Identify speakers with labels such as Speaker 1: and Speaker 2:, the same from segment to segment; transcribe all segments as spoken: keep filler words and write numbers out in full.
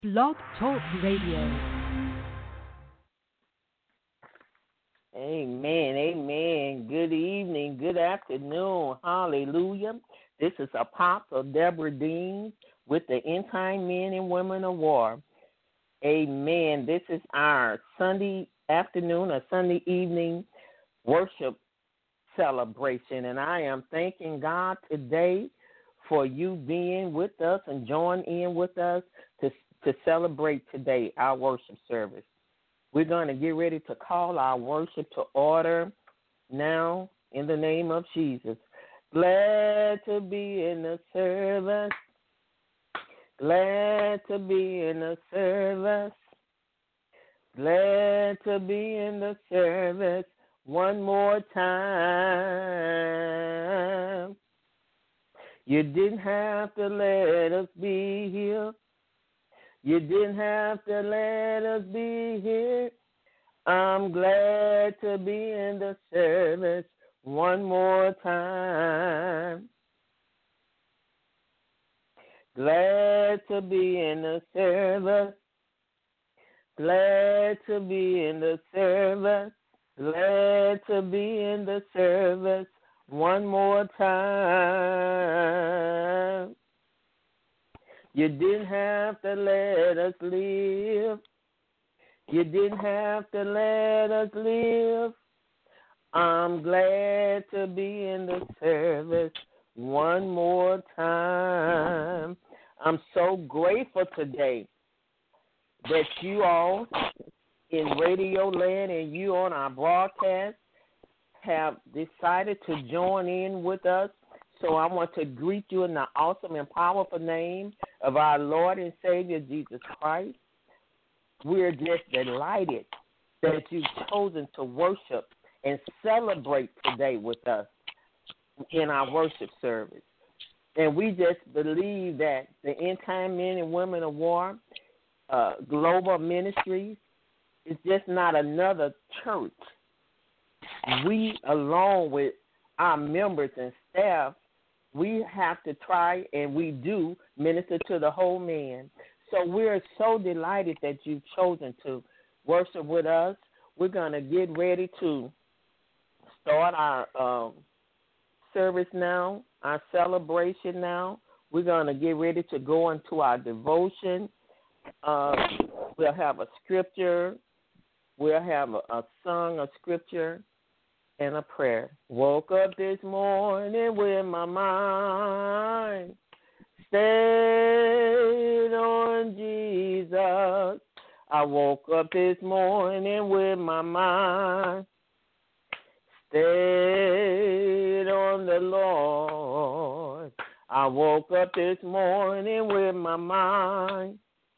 Speaker 1: Blog Talk Radio.
Speaker 2: Amen, amen. Good evening, good afternoon. Hallelujah. This is Apostle Deborah Dean with the End Time Men and Women of War. Amen. This is our Sunday afternoon or Sunday evening worship celebration, and I am thanking God today for you being with us and join in with us to, to celebrate today our worship service. We're going to get ready to call our worship to order now in the name of Jesus. Glad to be in the service. Glad to be in the service. Glad to be in the service one more time. You didn't have to let us be here. You didn't have to let us be here. I'm glad to be in the service one more time. Glad to be in the service. Glad to be in the service. Glad to be in the service one more time. You didn't have to let us live. You didn't have to let us live. I'm glad to be in the service one more time. I'm so grateful today that you all in Radio Land and you on our broadcast have decided to join in with us. So I want to greet you in the awesome and powerful name of our Lord and Savior, Jesus Christ. We're just delighted that you've chosen to worship and celebrate today with us in our worship service. And we just believe that the End Time Men and Women of War uh, Global Ministries is just not another church. We, along with our members and staff, we have to try, and we do, minister to the whole man. So we're so delighted that you've chosen to worship with us. We're going to get ready to start our um, service now, our celebration now. We're going to get ready to go into our devotion. Uh, we'll have a scripture. We'll have a, a song, a scripture, and a prayer. Woke up this morning with my mind stayed on Jesus. I woke up this morning with my mind stayed on the Lord. I woke up this morning with my mind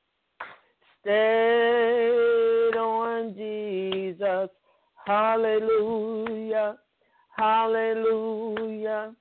Speaker 2: stayed on Jesus. Hallelujah, hallelujah,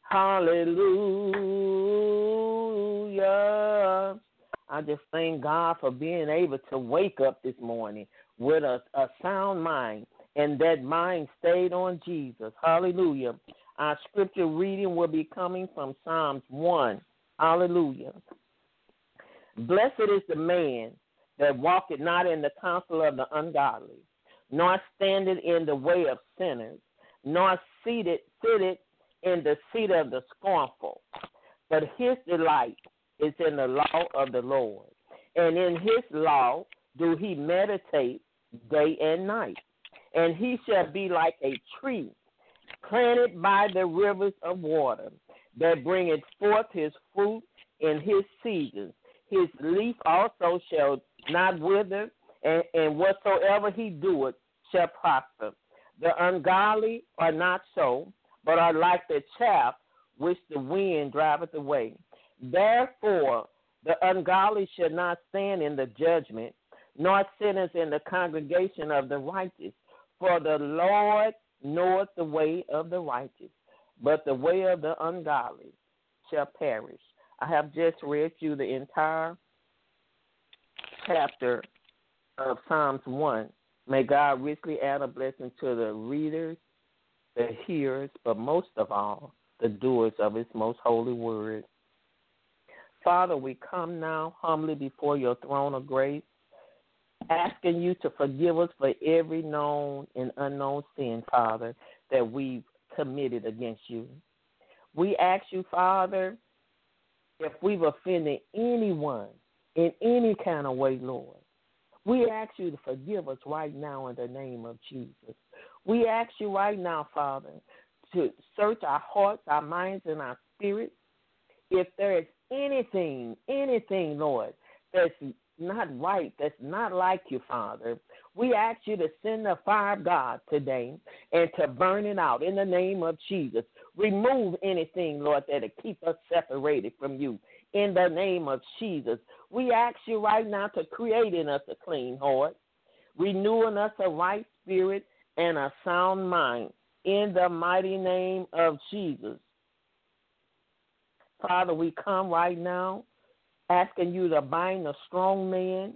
Speaker 2: hallelujah. I just thank God for being able to wake up this morning with a, a sound mind, and that mind stayed on Jesus. Hallelujah. Our scripture reading will be coming from Psalms one. Hallelujah. Blessed is the man that walketh not in the counsel of the ungodly, nor standeth in the way of sinners, nor seated sitteth in the seat of the scornful. But his delight is in the law of the Lord, and in his law do he meditate day and night. And he shall be like a tree planted by the rivers of water, that bringeth forth his fruit in his season. His leaf also shall not wither, and, and whatsoever he doeth shall prosper. The ungodly are not so, but are like the chaff which the wind driveth away. Therefore the ungodly shall not stand in the judgment, nor sinners in the congregation of the righteous. For the Lord knoweth the way of the righteous, but the way of the ungodly shall perish. I have just read you the entire chapter of Psalms one. May God richly add a blessing to the readers, the hearers, but most of all, the doers of his most holy word. Father, we come now humbly before your throne of grace, asking you to forgive us for every known and unknown sin, Father, that we've committed against you. We ask you, Father, if we've offended anyone in any kind of way, Lord, we ask you to forgive us right now in the name of Jesus. We ask you right now, Father, to search our hearts, our minds, and our spirits. If there is anything, anything, Lord, that's not right, that's not like you, Father, we ask you to send the fire of God today and to burn it out in the name of Jesus. Remove anything, Lord, that'll keep us separated from you in the name of Jesus. We ask you right now to create in us a clean heart, renewing us a right spirit and a sound mind in the mighty name of Jesus. Father, we come right now asking you to bind a strong man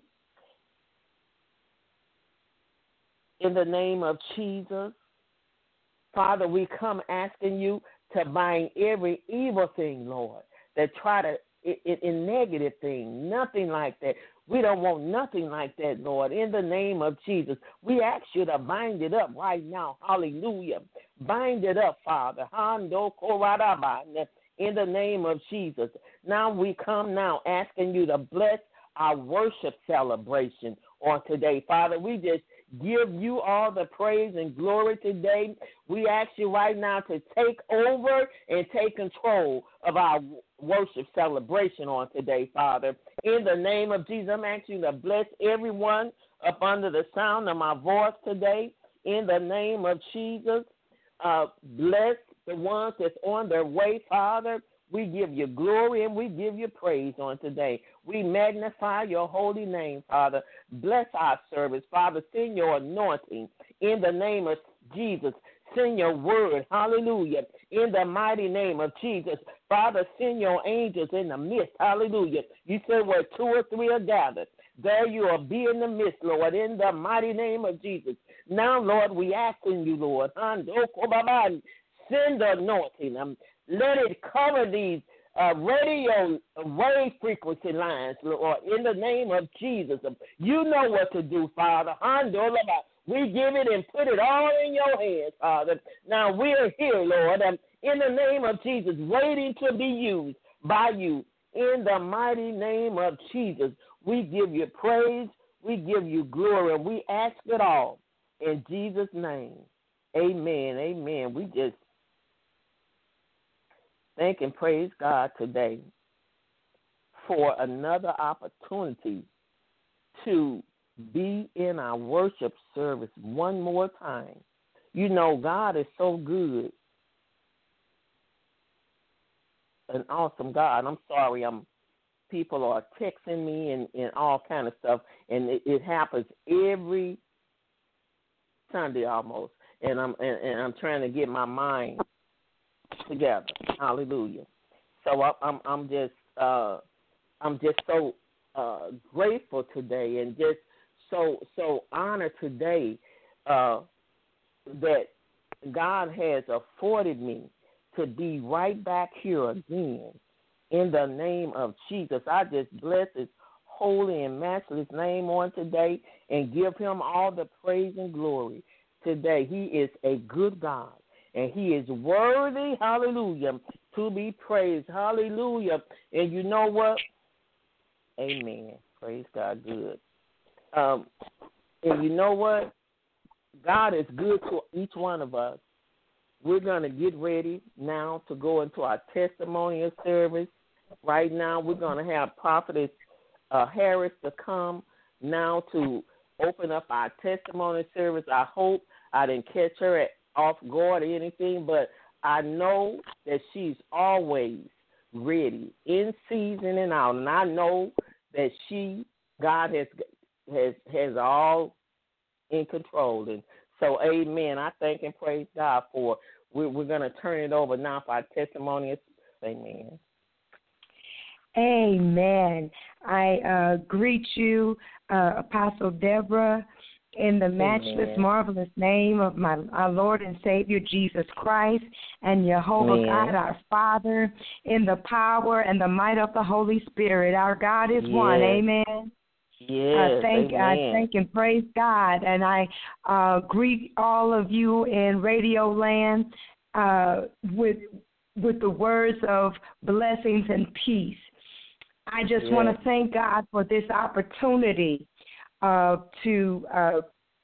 Speaker 2: in the name of Jesus. Father, we come asking you to bind every evil thing, Lord, that try to, in, in negative thing, nothing like that. We don't want nothing like that, Lord. In the name of Jesus, we ask you to bind it up right now. Hallelujah. Bind it up, Father. In the name of Jesus. Now we come now asking you to bless our worship celebration on today. Father, we just give you all the praise and glory today. We ask you right now to take over and take control of our worship celebration on today, Father. In the name of Jesus, I'm asking you to bless everyone up under the sound of my voice today. In the name of Jesus, uh, bless the ones that's on their way, Father. We give you glory and we give you praise on today. We magnify your holy name, Father. Bless our service, Father. Send your anointing in the name of Jesus. Send your word, hallelujah, in the mighty name of Jesus. Father, send your angels in the midst, hallelujah. You said where two or three are gathered, there you will be in the midst, Lord, in the mighty name of Jesus. Now, Lord, we asking you, Lord, send the anointing. Um, let it cover these uh, radio wave frequency lines, Lord, in the name of Jesus. Um, you know what to do, Father. We give it and put it all in your hands, Father. Now we're here, Lord, um, in the name of Jesus, waiting to be used by you. In the mighty name of Jesus, we give you praise, we give you glory, and we ask it all in Jesus' name. Amen, amen. We just thank and praise God today for another opportunity to be in our worship service one more time. You know, God is so good. An awesome God. I'm sorry, I'm people are texting me and, and all kind of stuff, and it, it happens every Sunday almost. And I'm and, and I'm trying to get my mind together. Hallelujah. So I, I'm I'm just uh, I'm just so uh, grateful today, and just so so honored today uh, that God has afforded me to be right back here again in the name of Jesus. I just bless his holy and matchless name on today and give him all the praise and glory today. He is a good God, and he is worthy, hallelujah, to be praised. Hallelujah. And you know what? Amen. Praise God. Good. Um, and you know what? God is good to each one of us. We're going to get ready now to go into our testimonial service. Right now, we're going to have Prophetess uh, Harris to come now to open up our testimony service. I hope I didn't catch her at off guard or anything, but I know that she's always ready, in season and out. And I know that she, God has has has all in control. And so, amen. I thank and praise God for we're, we're going to turn it over now for our testimony. Amen.
Speaker 1: Amen. I uh, greet you, uh, Apostle Deborah,
Speaker 3: in the matchless,
Speaker 2: Amen.
Speaker 3: marvelous name of my our Lord and Savior Jesus Christ and Jehovah
Speaker 2: Amen.
Speaker 3: God, our Father, in the power and the might of the Holy Spirit. Our God is
Speaker 2: Yes.
Speaker 3: one. Amen.
Speaker 2: Yes.
Speaker 3: I thank,
Speaker 2: Amen.
Speaker 3: I thank and praise God, and I uh, greet all of you in Radio Land uh, with with the words of blessings and peace. I just
Speaker 2: Yes.
Speaker 3: want to thank God for this opportunity uh, to uh,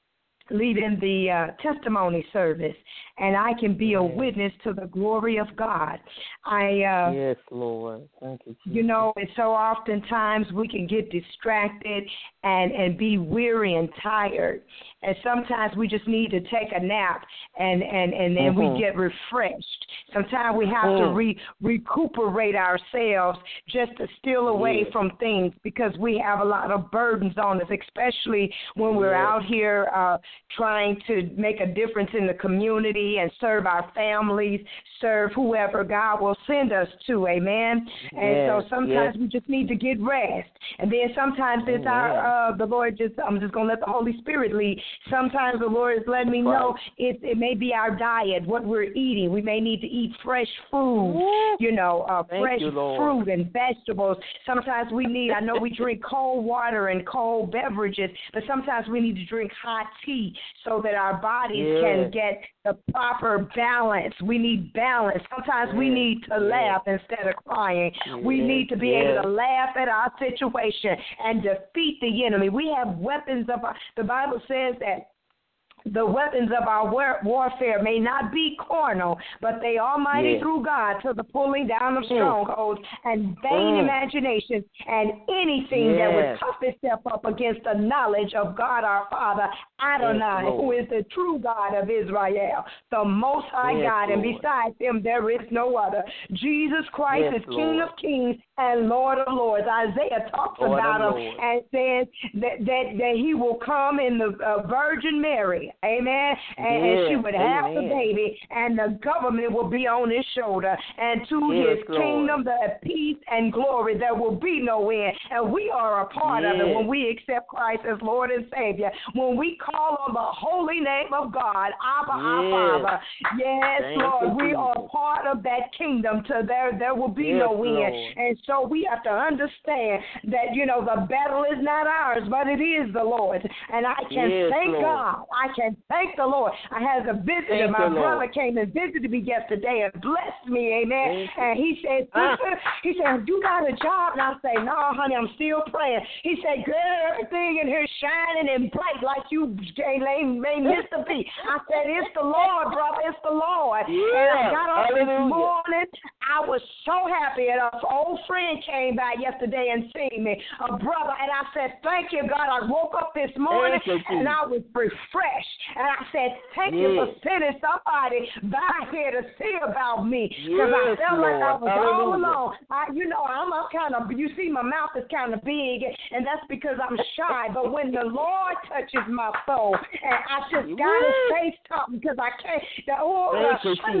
Speaker 3: lead in the uh, testimony service, and I can be a
Speaker 2: Yes.
Speaker 3: witness to the glory of God. I, uh,
Speaker 2: Yes, Lord. Thank you, Jesus.
Speaker 3: you know, and so oftentimes we can get distracted and, and be weary and tired, and sometimes we just need to take a nap, and, and, and then
Speaker 2: Mhm.
Speaker 3: we get refreshed. Sometimes we have to
Speaker 2: Mm.
Speaker 3: re- recuperate ourselves just to steal away
Speaker 2: Yes.
Speaker 3: from things, because we have a lot of burdens on us, especially when we're
Speaker 2: Yes.
Speaker 3: out here uh, trying to make a difference in the community and serve our families, serve whoever God will send us to, amen? And
Speaker 2: Yes.
Speaker 3: so sometimes
Speaker 2: Yes.
Speaker 3: we just need to get rest. And then sometimes it's
Speaker 2: Amen.
Speaker 3: our, uh, the Lord just, I'm just going to let the Holy Spirit lead. Sometimes the Lord is letting me
Speaker 2: Right.
Speaker 3: know it, it may be our diet, what we're eating. We may need to eat fresh food,
Speaker 2: Yes.
Speaker 3: you know, uh,
Speaker 2: Thank
Speaker 3: fresh
Speaker 2: you, Lord.
Speaker 3: fruit and vegetables. Sometimes we need, I know we drink cold water and cold beverages, but sometimes we need to drink hot tea so that our bodies
Speaker 2: Yes.
Speaker 3: can get the proper balance. We need balance. Sometimes we
Speaker 2: Yes.
Speaker 3: need to
Speaker 2: Yes.
Speaker 3: laugh instead of crying. We
Speaker 2: Yes.
Speaker 3: need to be
Speaker 2: Yes.
Speaker 3: able to laugh at our situation and defeat the enemy. We have weapons of our, the Bible says that the weapons of our war- warfare may not be carnal, but they are mighty
Speaker 2: Yes.
Speaker 3: through God to the pulling down of
Speaker 2: Mm.
Speaker 3: strongholds and vain
Speaker 2: Mm.
Speaker 3: imaginations and anything that would
Speaker 2: Yes.
Speaker 3: puff itself up against the knowledge of God our Father, Adonai,
Speaker 2: Yes,
Speaker 3: who
Speaker 2: Lord.
Speaker 3: is the true God of Israel, the Most High
Speaker 2: Yes,
Speaker 3: God, and
Speaker 2: Lord.
Speaker 3: besides him there is no other. Jesus Christ
Speaker 2: Yes,
Speaker 3: is King
Speaker 2: Lord.
Speaker 3: of kings and Lord of lords. Isaiah talks
Speaker 2: Lord of
Speaker 3: about him
Speaker 2: lords.
Speaker 3: and says that, that, that he will come in the uh, Virgin Mary, amen, and, and she
Speaker 2: Yes,
Speaker 3: would have the
Speaker 2: amen.
Speaker 3: baby, and the government will be on his shoulder, and to
Speaker 2: Yes,
Speaker 3: his
Speaker 2: Lord.
Speaker 3: kingdom the peace and glory, there will be no end, and we are a part of it
Speaker 2: Yes.
Speaker 3: when we accept Christ as Lord and Savior, when we call on the holy name of God, Abba, our
Speaker 2: Yes.
Speaker 3: Father. Yes,
Speaker 2: Thank
Speaker 3: Lord,
Speaker 2: you,
Speaker 3: we are
Speaker 2: Jesus.
Speaker 3: part of that kingdom. To there, there will be
Speaker 2: Yes,
Speaker 3: no end,
Speaker 2: Lord.
Speaker 3: and so we have to understand that, you know, the battle is not ours, but it is the Lord's. And I can
Speaker 2: Yes,
Speaker 3: thank
Speaker 2: Lord.
Speaker 3: God. I can thank the Lord. I had a visitor.
Speaker 2: Thank
Speaker 3: My
Speaker 2: you, Lord.
Speaker 3: brother came and visited me yesterday and blessed me, amen.
Speaker 2: Thank you.
Speaker 3: And he said,
Speaker 2: Ah.
Speaker 3: sister, he said, you got a job? And I say, no, honey, I'm still praying. He said, girl, everything in here shining and bright like you ain't made Mister B. I said, it's the Lord, brother. It's the Lord.
Speaker 2: Yeah.
Speaker 3: And I got up
Speaker 2: Hallelujah.
Speaker 3: this morning. I was so happy. And an old friend came by yesterday and seen me, a brother, and I said, thank you, God. I woke up this morning
Speaker 2: Thank you,
Speaker 3: and I was refreshed. And I said, thank you
Speaker 2: Yes.
Speaker 3: for sending somebody by here to see about me, because I
Speaker 2: Yes,
Speaker 3: felt like I
Speaker 2: Lord.
Speaker 3: was all
Speaker 2: Hallelujah.
Speaker 3: alone. I, you know, I'm, I'm kind of, you see my mouth is kind of big, and that's because I'm shy. But when the Lord touches my soul, and I just got to
Speaker 2: Yes.
Speaker 3: say something, because I can't, the, oh,
Speaker 2: Thank you,
Speaker 3: the,
Speaker 2: Jesus.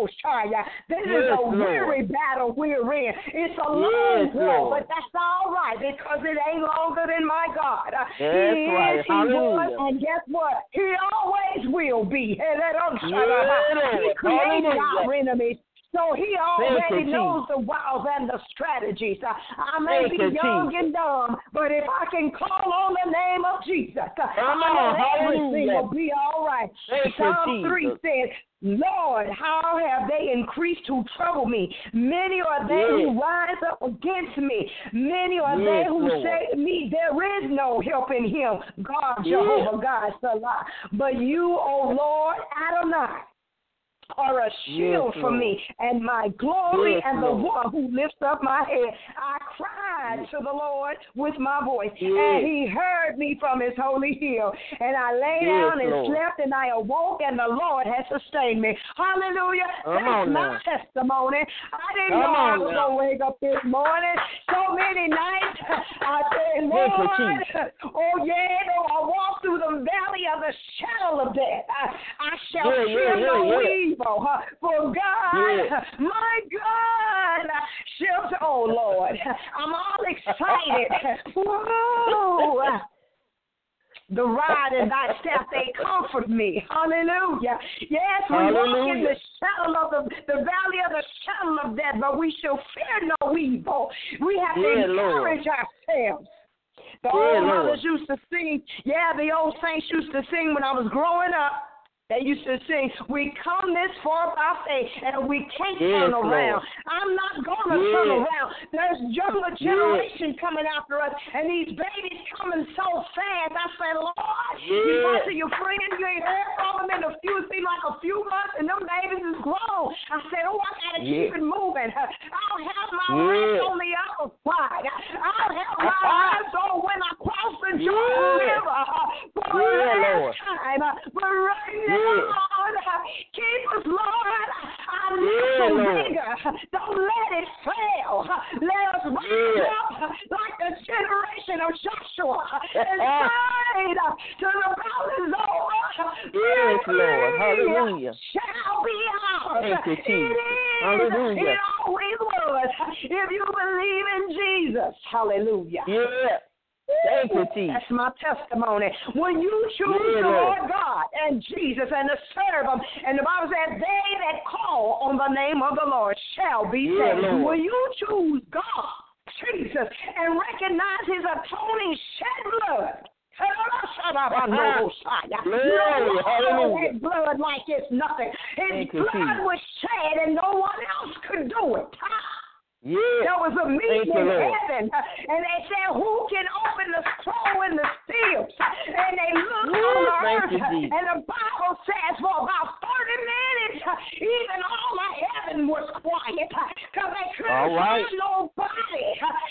Speaker 3: this is
Speaker 2: Yes,
Speaker 3: a
Speaker 2: Lord.
Speaker 3: weary battle we're in. It's a
Speaker 2: Yes,
Speaker 3: long war,
Speaker 2: Lord.
Speaker 3: but that's all right, because it ain't longer than my God. Uh,
Speaker 2: That's
Speaker 3: he
Speaker 2: right.
Speaker 3: is, he was,
Speaker 2: Hallelujah.
Speaker 3: and guess what? He always will be. Hey, let them shut
Speaker 2: Yeah,
Speaker 3: up.
Speaker 2: Lord.
Speaker 3: He created
Speaker 2: Hallelujah.
Speaker 3: our enemies. So he
Speaker 2: Thank
Speaker 3: already
Speaker 2: you,
Speaker 3: knows the wiles and the strategies. Uh, I may
Speaker 2: Thank
Speaker 3: be
Speaker 2: you,
Speaker 3: young
Speaker 2: Jesus.
Speaker 3: and dumb, but if I can call on the name of Jesus, uh,
Speaker 2: Come
Speaker 3: I know
Speaker 2: on,
Speaker 3: everything
Speaker 2: hallelujah.
Speaker 3: will be all right.
Speaker 2: Thank you,
Speaker 3: Psalm three
Speaker 2: Jesus.
Speaker 3: says, Lord, how have they increased who trouble me? Many are they
Speaker 2: Yes.
Speaker 3: who rise up against me. Many are
Speaker 2: Yes,
Speaker 3: they who
Speaker 2: Lord.
Speaker 3: say to me, there is no help in him. God,
Speaker 2: Yes.
Speaker 3: Jehovah, God, Salah. But you, O Lord, Adonai, are a shield
Speaker 2: Yes,
Speaker 3: for
Speaker 2: Lord.
Speaker 3: me and my glory
Speaker 2: Yes,
Speaker 3: and the
Speaker 2: Lord.
Speaker 3: one who lifts up my head. I cried to the Lord with my voice,
Speaker 2: Yes.
Speaker 3: and he heard me from his holy hill. And I lay
Speaker 2: Yes,
Speaker 3: down and
Speaker 2: Lord.
Speaker 3: slept, and I awoke, and the Lord has sustained me. Hallelujah.
Speaker 2: Come
Speaker 3: That's
Speaker 2: on
Speaker 3: my
Speaker 2: now.
Speaker 3: testimony. I didn't
Speaker 2: Come
Speaker 3: know I
Speaker 2: on
Speaker 3: was
Speaker 2: now.
Speaker 3: going to wake up this morning. So many nights I said,
Speaker 2: Thank you,
Speaker 3: Lord,
Speaker 2: Jesus.
Speaker 3: oh yeah, though I walk through the valley of the shadow of death, I, I shall
Speaker 2: Yeah,
Speaker 3: fear
Speaker 2: yeah,
Speaker 3: no
Speaker 2: yeah, yeah.
Speaker 3: evil. huh? For God,
Speaker 2: Yeah.
Speaker 3: my God, shall, oh Lord, I'm all excited. Whoa. The rod and thy staff, they comfort me. Hallelujah. Yes, we
Speaker 2: Hallelujah.
Speaker 3: walk in the shadow of the, the valley of the shadow of death, but we shall fear no evil. We have to
Speaker 2: Yeah,
Speaker 3: encourage
Speaker 2: Lord.
Speaker 3: ourselves. The
Speaker 2: Yeah,
Speaker 3: old
Speaker 2: Lord.
Speaker 3: mothers used to sing. Yeah, the old saints used to sing when I was growing up. They used to sing, we come this far by faith, and we can't
Speaker 2: Yes,
Speaker 3: turn around.
Speaker 2: Lord.
Speaker 3: I'm not going to
Speaker 2: Yeah.
Speaker 3: turn around. There's younger generation coming after us, and these babies coming so fast. I said, Lord, you
Speaker 2: Yeah.
Speaker 3: talk to your friend, you ain't heard from them in a few, seem like a few months, and them babies is grown. I said, oh, I got to
Speaker 2: Yeah.
Speaker 3: keep it moving. I'll have my
Speaker 2: Yeah.
Speaker 3: eyes on the other side. I'll have my eyes on when I cross the Jordan
Speaker 2: Yeah.
Speaker 3: River. For
Speaker 2: Yeah,
Speaker 3: the
Speaker 2: Lord.
Speaker 3: last time. But right now,
Speaker 2: Yeah.
Speaker 3: Lord, keep us, Lord. I need
Speaker 2: Yeah,
Speaker 3: some
Speaker 2: Lord.
Speaker 3: vigor. Don't let it fail. Let us rise
Speaker 2: Yeah.
Speaker 3: up like the generation of Joshua and fight till the battle is over.
Speaker 2: Yes, Lord. Hallelujah.
Speaker 3: Shall be ours.
Speaker 2: Thank you,
Speaker 3: It
Speaker 2: Jesus.
Speaker 3: is.
Speaker 2: Hallelujah.
Speaker 3: It always was. If you believe in Jesus. Hallelujah.
Speaker 2: Yeah. Thank you, Jesus.
Speaker 3: That's my testimony. When you choose
Speaker 2: Yeah,
Speaker 3: the
Speaker 2: Lord.
Speaker 3: Lord God and Jesus and to serve Him, and the Bible says, they that call on the name of the Lord shall be
Speaker 2: Yeah,
Speaker 3: saved.
Speaker 2: Lord.
Speaker 3: When you choose God, Jesus, and recognize His atoning shed blood,
Speaker 2: Glory, hallelujah.
Speaker 3: His blood like it's nothing. His
Speaker 2: Thank you,
Speaker 3: blood
Speaker 2: Jesus.
Speaker 3: was shed, and no one else could do it.
Speaker 2: Yeah.
Speaker 3: There was a
Speaker 2: Thank
Speaker 3: meeting
Speaker 2: you,
Speaker 3: in
Speaker 2: Lord.
Speaker 3: heaven, and they said, who can open the scroll in the seals? And they looked
Speaker 2: Woo,
Speaker 3: on the
Speaker 2: thank
Speaker 3: earth,
Speaker 2: you, Jesus.
Speaker 3: and the Bible says for about thirty minutes, even all of heaven was quiet, because they couldn't
Speaker 2: All right.
Speaker 3: find nobody.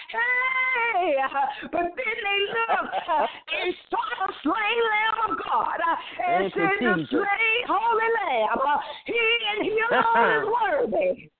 Speaker 3: Hey, but then they looked and saw the slain Lamb of God, and
Speaker 2: Thank you,
Speaker 3: said, the
Speaker 2: Jesus.
Speaker 3: slain holy Lamb, he and he alone is worthy.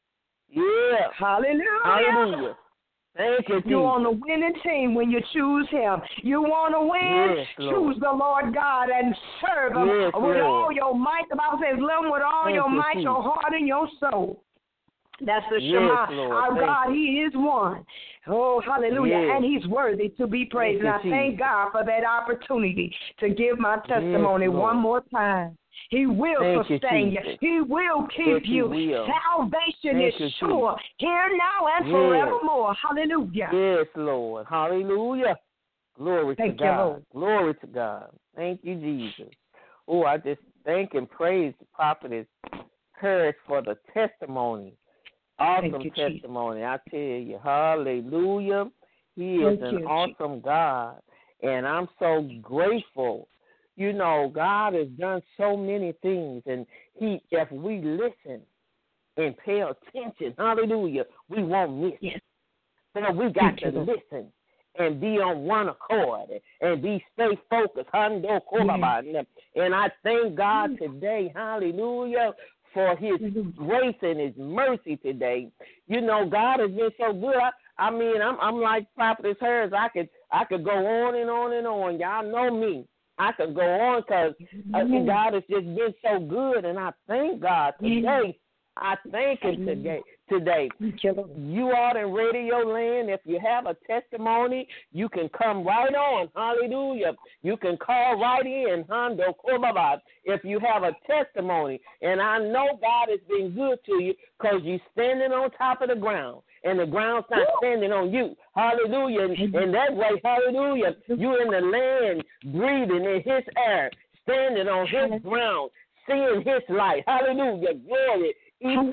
Speaker 2: Yeah.
Speaker 3: Hallelujah.
Speaker 2: Hallelujah. Thank you, Jesus.
Speaker 3: You're on the winning team when you choose Him. You want to win?
Speaker 2: Yes, Lord.
Speaker 3: Choose the Lord God and serve Him
Speaker 2: Yes,
Speaker 3: with
Speaker 2: Lord.
Speaker 3: all your might. The Bible says, love Him with all
Speaker 2: Thank
Speaker 3: your
Speaker 2: you,
Speaker 3: might, your
Speaker 2: Jesus.
Speaker 3: heart, and your soul. That's the
Speaker 2: Yes,
Speaker 3: Shema.
Speaker 2: Lord.
Speaker 3: Our
Speaker 2: Thank
Speaker 3: God, He is one. Oh, hallelujah.
Speaker 2: Yes.
Speaker 3: And He's worthy to be praised.
Speaker 2: Thank you,
Speaker 3: and I thank
Speaker 2: Jesus.
Speaker 3: God for that opportunity to give my testimony
Speaker 2: Lord.
Speaker 3: one more time. He will
Speaker 2: Thank you,
Speaker 3: sustain you.
Speaker 2: Jesus.
Speaker 3: He will keep
Speaker 2: Yes, He
Speaker 3: you.
Speaker 2: will.
Speaker 3: Salvation
Speaker 2: Thank
Speaker 3: is
Speaker 2: you,
Speaker 3: sure here now and
Speaker 2: Yes.
Speaker 3: forevermore. Hallelujah.
Speaker 2: Yes, Lord. Hallelujah. Glory
Speaker 3: Thank
Speaker 2: to
Speaker 3: you,
Speaker 2: God.
Speaker 3: Lord.
Speaker 2: Glory to God. Thank you, Jesus. Oh, I just thank and praise the prophetess Courage for the testimony. Awesome
Speaker 3: Thank you, Jesus.
Speaker 2: testimony. I tell you, hallelujah. He is
Speaker 3: Thank
Speaker 2: an
Speaker 3: you,
Speaker 2: awesome God, and I'm so grateful. You know, God has done so many things, and He, if we listen and pay attention, hallelujah, we won't miss it.
Speaker 3: Yes.
Speaker 2: So we got
Speaker 3: Thank you,
Speaker 2: to
Speaker 3: Lord.
Speaker 2: listen and be on one accord and be stay focused. Hando kolaba. And I thank God today, hallelujah, for His grace and His mercy today. You know, God has been so good. I, I mean, I'm I'm like Prophetess Hers. I could I could go on and on and on. Y'all know me. I could go on because uh, God has just been so good, and I thank God today. I thank Him today. Today, you all in radio land, if you have a testimony, you can come right on. Hallelujah. You can call right in. Hondo Kobaba, if you have a testimony. And I know God has been good to you because you're standing on top of the ground. And the ground's not standing on you. Hallelujah. And, and that way, hallelujah, you're in the land, breathing in His air, standing on His ground, seeing His light. Hallelujah. Glory. In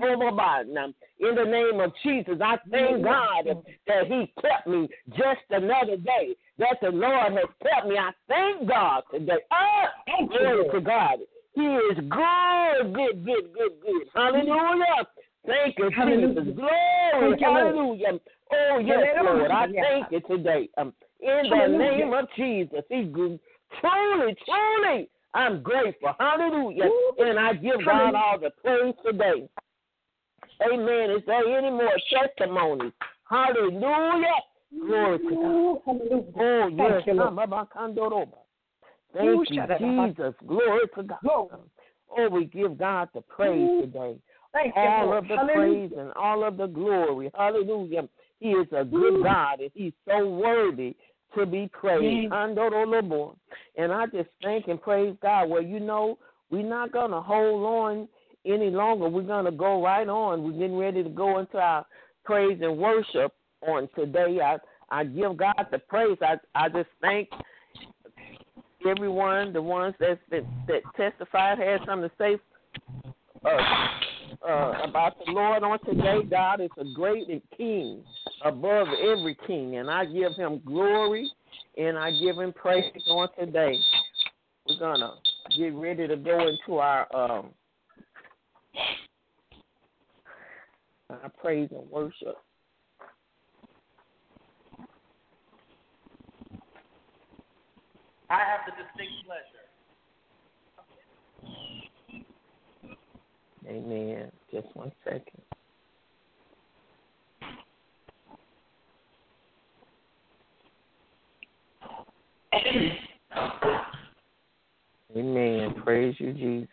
Speaker 2: the name of Jesus, I thank God that He kept me just another day, that the Lord has kept me. I thank God today. Ah, glory to God. He is good, good, good, good, good. Hallelujah. Thank you, Jesus. Glory. Hallelujah. Oh, yes, Lord. I thank you today. Um, in the name of Jesus, He's good. Truly, truly. I'm grateful. Hallelujah. And I give God all the praise today. Amen. Is there any more testimonies? Hallelujah. Glory to God. Oh, yes. Thank you, Jesus. Glory to God. Oh, we give God the praise today. All of the praise and all of the glory. Hallelujah. He is a good God, and He's so worthy to be praised. And And I just thank and praise God. Well, you know, we're not going to hold on any longer. We're going to go right on. We're getting ready to go into our praise and worship on today. I, I give God the praise. I, I just thank everyone, the ones that's been, that testified, had something to say uh, uh, about the Lord on today. God is a great king above every king, and I give him glory and I give him praise on today. We're going to get ready to go into our um, our praise and worship.
Speaker 4: I have the distinct pleasure.
Speaker 2: Amen. Just one second. Amen. Praise you, Jesus.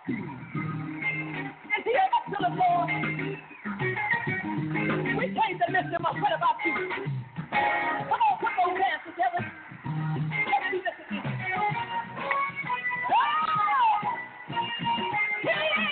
Speaker 4: Is he an excellent Lord? We came to lift him up. What about you? Come on, put those hands together. Let's do this again. Oh! He is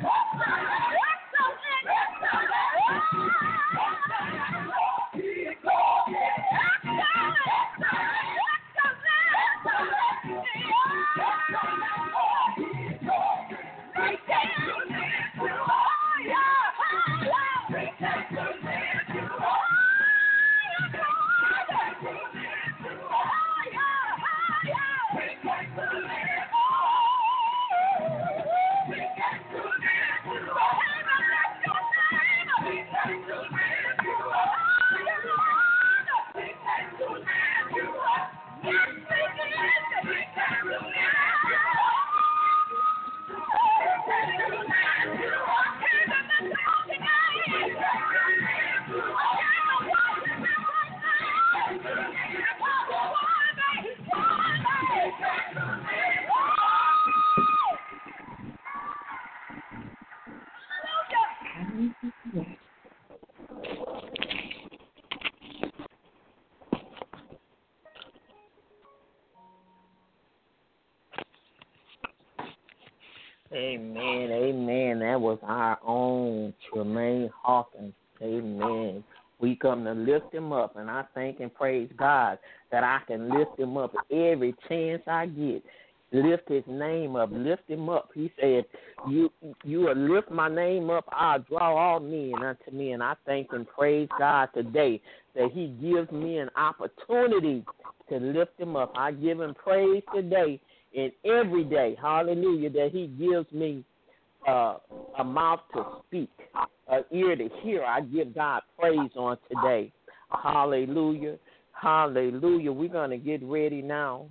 Speaker 2: Amen, amen. That was our own Tremaine Hawkins. Amen. We come to lift him up, and I thank and praise God that I can lift him up every chance I get. Lift his name up, lift him up. He said, you you will lift my name up, I'll draw all men unto me. And I thank and praise God today that he gives me an opportunity to lift him up. I give him praise today and every day, hallelujah, that he gives me uh, a mouth to speak, an ear to hear. I give God praise on today. Hallelujah, hallelujah. We're going to get ready now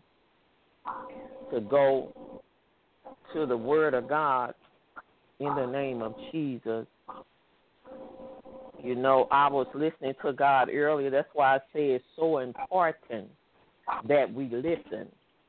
Speaker 2: to go to the Word of God in the name of Jesus. You know, I was listening to God earlier. That's why I say it's so important that we listen.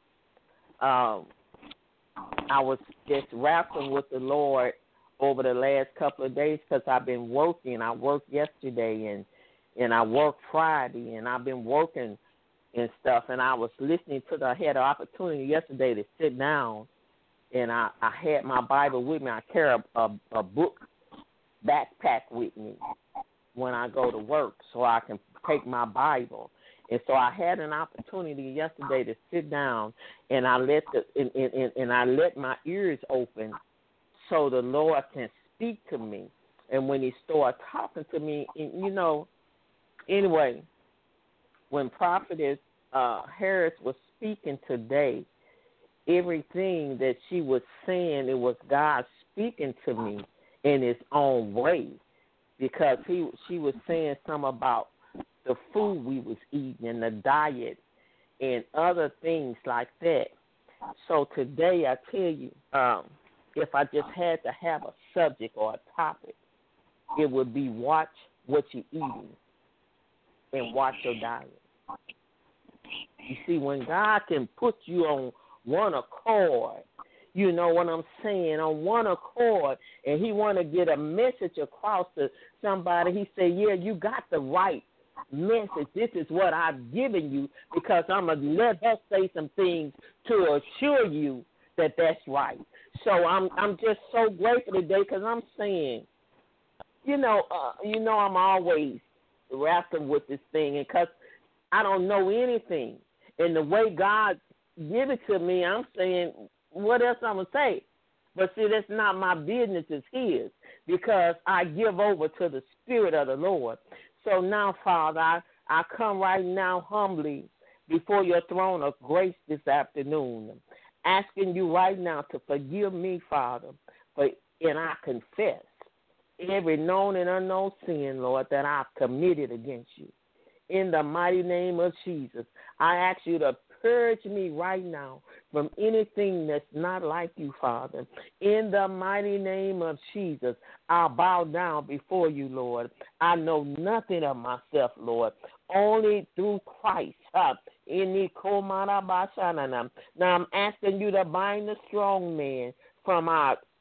Speaker 2: Um, I was just wrestling with the Lord over the last couple of days because I've been working. I worked yesterday and, and I worked Friday, and I've been working and stuff. And I was listening to the, I had an opportunity yesterday to sit down, and I, I had my Bible with me. I carry a, a, a book backpack with me when I go to work so I can take my Bible. And so I had an opportunity yesterday to sit down, and I let the and, and, and I let my ears open so the Lord can speak to me. And when he started talking to me, and, you know, anyway, when Prophetess uh, Harris was speaking today, everything that she was saying, it was God speaking to me in his own way, because he she was saying something about the food we was eating and the diet and other things like that. So today I tell you, um, if I just had to have a subject or a topic, it would be watch what you're eating and watch your diet. You see, when God can put you on one accord, you know what I'm saying, on one accord, and he want to get a message across to somebody, he say, yeah, you got the right message. This is what I've given you, because I'm going to let her say some things to assure you that that's right. So I'm I'm just so grateful today, because I'm saying, you know, uh, you know, I'm always wrestling with this thing, and because I don't know anything. And the way God give it to me, I'm saying, what else I'm going to say? But see, that's not my business, it's his, because I give over to the Spirit of the Lord. So now, Father, I, I come right now humbly before your throne of grace this afternoon, asking you right now to forgive me, Father, for, and I confess every known and unknown sin, Lord, that I've committed against you. In the mighty name of Jesus, I ask you to purge me right now from anything that's not like you, Father. In the mighty name of Jesus, I'll bow down before you, Lord. I know nothing of myself, Lord, only through Christ. Now I'm asking you to bind the strong man from our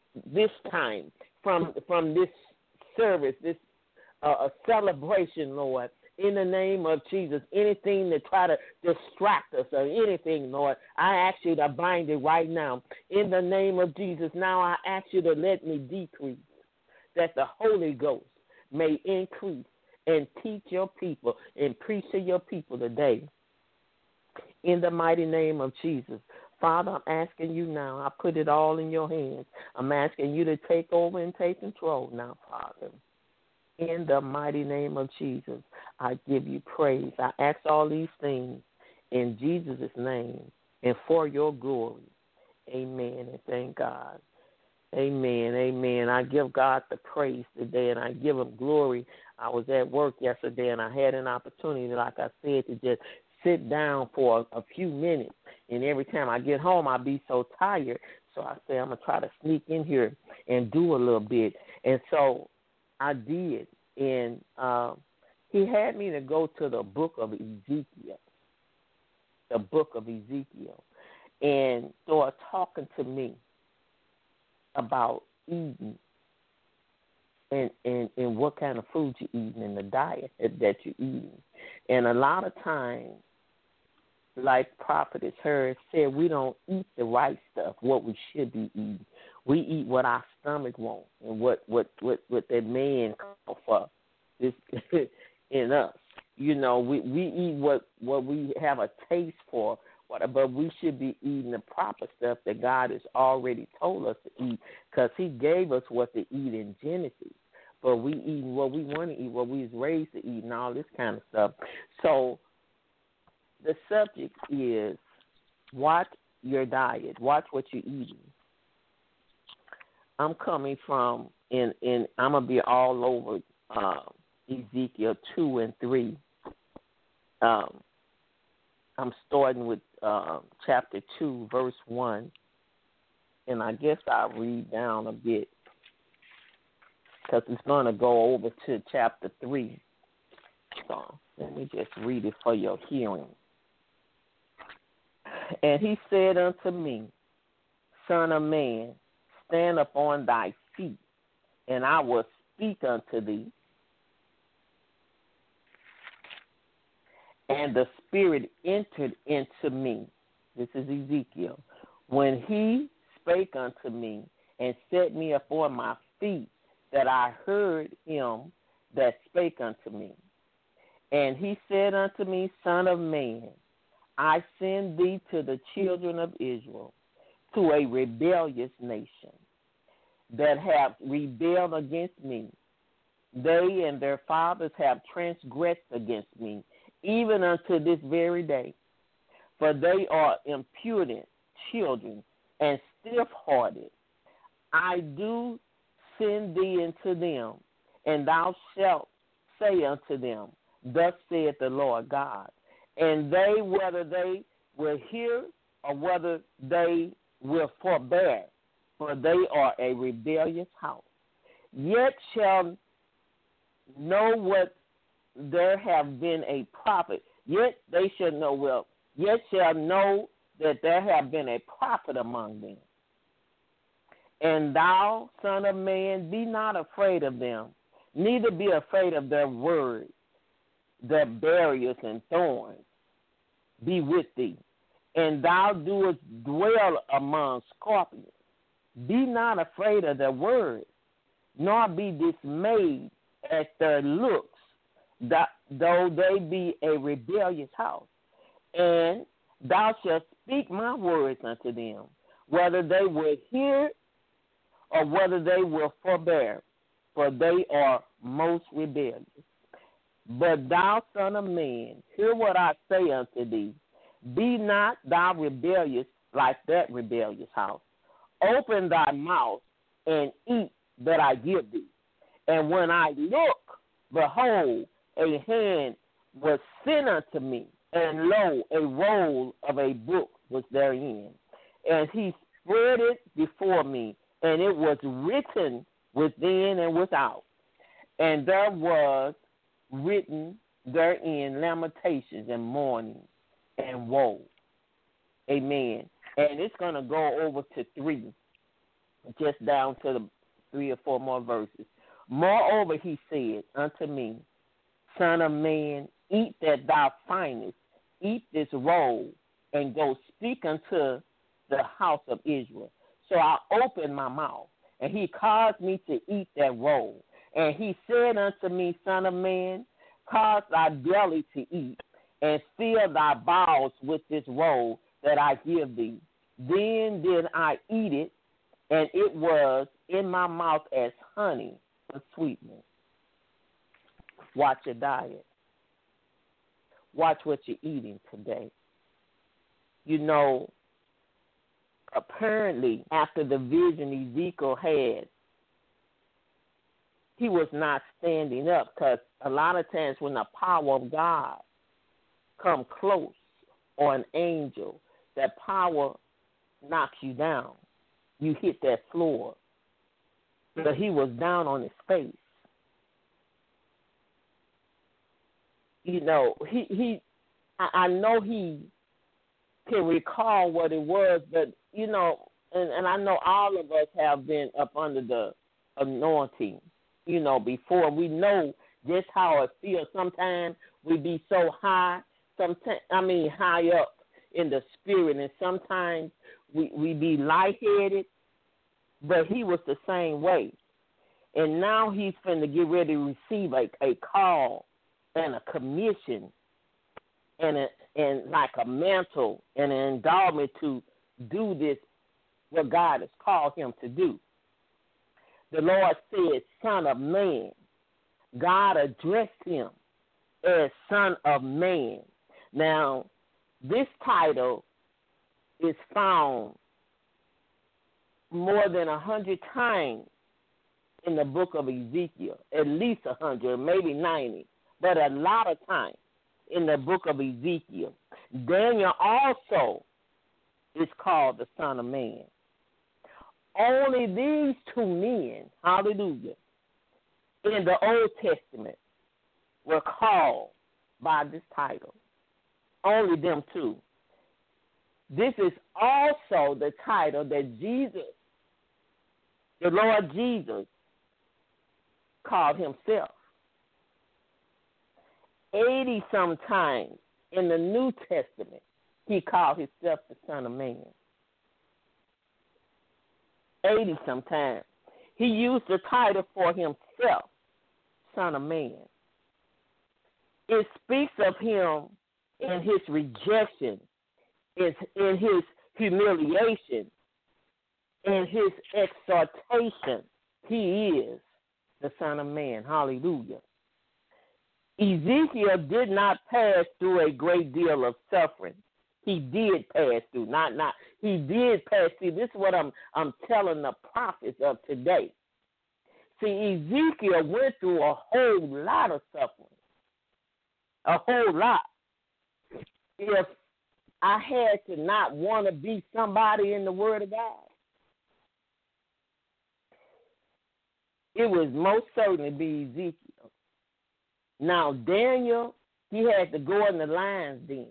Speaker 2: this time, from from this service, this uh, celebration, Lord, in the name of Jesus. Anything that try to distract us or anything, Lord, I ask you to bind it right now. In the name of Jesus, now I ask you to let me decrease, that the Holy Ghost may increase, and teach your people and preach to your people today. In the mighty name of Jesus. Father, I'm asking you now. I put it all in your hands. I'm asking you to take over and take control now, Father. In the mighty name of Jesus, I give you praise. I ask all these things in Jesus' name and for your glory. Amen, and thank God. Amen, amen. I give God the praise today, and I give him glory. I was at work yesterday, and I had an opportunity, like I said, to just sit down for a, a few minutes. And every time I get home, I be so tired. So I say I'm going to try to sneak in here and do a little bit. And so I did. And uh, he had me to go to the book of Ezekiel, the book of Ezekiel, and started talking to me about eating and, and, and what kind of food you're eating and the diet that you're eating. And a lot of times, like Prophetess Harris said, we don't eat the right stuff, what we should be eating. We eat what our stomach wants and what, what, what, what that man called for is in us. You know, we, we eat what, what we have a taste for, but we should be eating the proper stuff that God has already told us to eat, because he gave us what to eat in Genesis. But we eat what we want to eat, what we was raised to eat, and all this kind of stuff. So the subject is watch your diet. Watch what you're eating. I'm coming from, in, in I'm going to be all over uh, Ezekiel two and three. Um, I'm starting with uh, chapter two, verse one. And I guess I'll read down a bit, because it's going to go over to chapter three. So let me just read it for your hearing. And he said unto me, Son of man, stand upon thy feet, and I will speak unto thee. And the Spirit entered into me. This is Ezekiel. When he spake unto me and set me upon my feet, that I heard him that spake unto me. And he said unto me, Son of man, I send thee to the children of Israel, to a rebellious nation that have rebelled against me. They and their fathers have transgressed against me, even unto this very day. For they are impudent children and stiff-hearted. I do send thee into them, and thou shalt say unto them, Thus saith the Lord God. And they, whether they will hear or whether they will forbear, for they are a rebellious house. Yet shall know what there have been a prophet. Yet they shall know well. Yet shall know that there have been a prophet among them. And thou, son of man, be not afraid of them, neither be afraid of their words, their barriers and thorns be with thee. And thou doest dwell among scorpions. Be not afraid of their words, nor be dismayed at their looks, that, though they be a rebellious house. And thou shalt speak my words unto them, whether they will hear or whether they will forbear, for they are most rebellious. But thou, son of man, hear what I say unto thee. Be not thou rebellious like that rebellious house. Open thy mouth and eat that I give thee. And when I look, behold, a hand was sent unto me, and lo, a roll of a book was therein. And he spread it before me, and it was written within and without. And there was written therein lamentations and mourning and woe. Amen. And it's going to go over to three. just down to the three or four more verses. Moreover, he said unto me, Son of man, eat that thou findest, eat this roll, and go speak unto the house of Israel. So I opened my mouth, and he caused me to eat that roll. And he said unto me, Son of man, cause thy belly to eat, and fill thy bowels with this roll that I give thee. Then did I eat it, and it was in my mouth as honey for sweetness. Watch your diet. Watch what you're eating today. You know, apparently after the vision Ezekiel had, he was not standing up, because a lot of times when the power of God come close, or an angel, that power knocks you down. You hit that floor. But he was down on his face. You know, he, he I, I know he can recall what it was, but, you know, and, and I know all of us have been up under the anointing, you know, before. We know just how it feels. Sometimes we be so high, sometimes, I mean, high up in the spirit, and sometimes we, we be lightheaded, but he was the same way. And now he's finna get ready to receive a, a call and a commission and a, and like a mantle and an endowment to do this, what God has called him to do. The Lord said, Son of man. God addressed him as Son of Man. Now, this title is found more than a hundred times in the book of Ezekiel, at least a hundred, maybe ninety, but a lot of times in the book of Ezekiel. Daniel also is called the Son of Man. Only these two men, hallelujah, in the Old Testament were called by this title. Only them two. This is also the title that Jesus, the Lord Jesus, called himself. Eighty sometimes in the New Testament, he called himself the Son of Man. Eighty sometimes. He used the title for himself, Son of Man. It speaks of him in his rejection, in his humiliation, in his exaltation. He is the Son of Man. Hallelujah. Ezekiel did not pass through a great deal of suffering. He did pass through. Not not he did pass through. This is what I'm I'm telling the prophets of today. See, Ezekiel went through a whole lot of suffering. A whole lot. If I had to not want to be somebody in the Word of God, it was most certainly be Ezekiel. Now, Daniel, he had to go in the lion's den.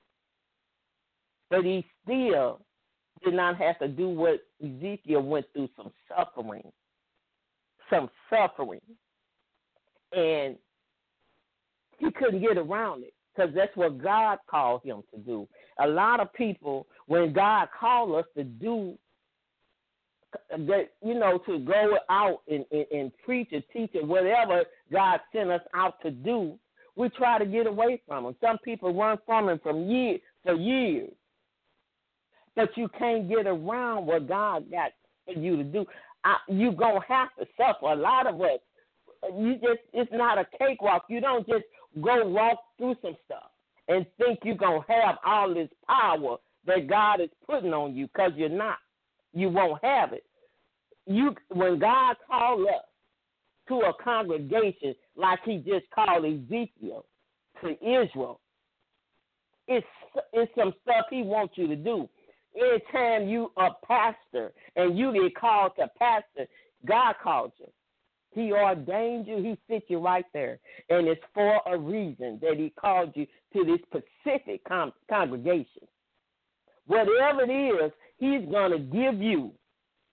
Speaker 2: But he still did not have to do what Ezekiel went through, some suffering. Some suffering. And he couldn't get around it, because that's what God called him to do. A lot of people, when God called us to do, that, you know, to go out and, and, and preach or teach or whatever God sent us out to do, we try to get away from him. Some people run from him from years, for years. But you can't get around what God got for you to do. I, you're going to have to suffer. A lot of us, you just it's not a cakewalk. You don't just go walk through some stuff and think you're going to have all this power that God is putting on you, because you're not. You won't have it. You when God called us to a congregation like he just called Ezekiel to Israel, it's it's some stuff he wants you to do. Anytime you a pastor and you get called to pastor, God called you. He ordained you. He set you right there. And it's for a reason that he called you to this specific con- congregation. Whatever it is, he's going to give you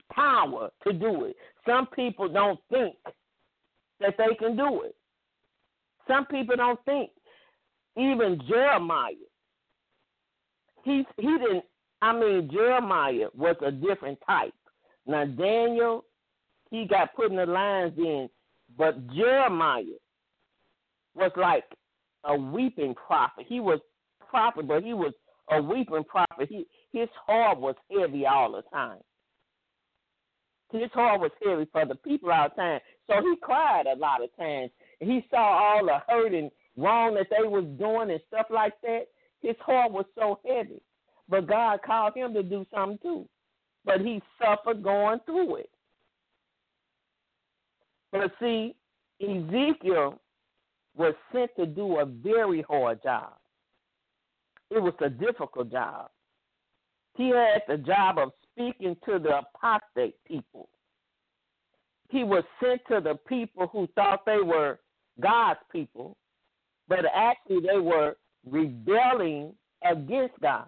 Speaker 2: power to do it. Some people don't think that they can do it. Some people don't think. Even Jeremiah, he he didn't. I mean, Jeremiah was a different type. Now Daniel, he got put in the lines in, but Jeremiah was like a weeping prophet. He was prophet, but he was a weeping prophet. He his heart was heavy all the time. His heart was heavy for the people all the time. So he cried a lot of times. He saw all the hurt and wrong that they was doing and stuff like that. His heart was so heavy. But God called him to do something too. But he suffered going through it. But see, Ezekiel was sent to do a very hard job. It was a difficult job. He had the job of speaking to the apostate people. He was sent to the people who thought they were God's people, but actually they were rebelling against God.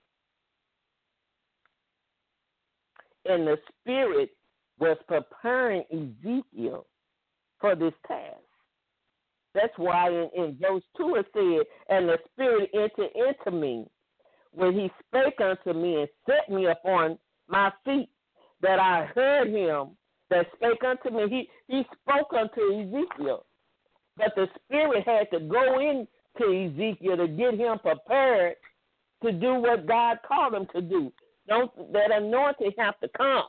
Speaker 2: And the Spirit was preparing Ezekiel for this task. That's why in, in verse two it said, and the Spirit entered into me when he spake unto me and set me upon my feet, that I heard him that spake unto me. He, he spoke unto Ezekiel. But the Spirit had to go into Ezekiel to get him prepared to do what God called him to do. Don't that anointing have to come.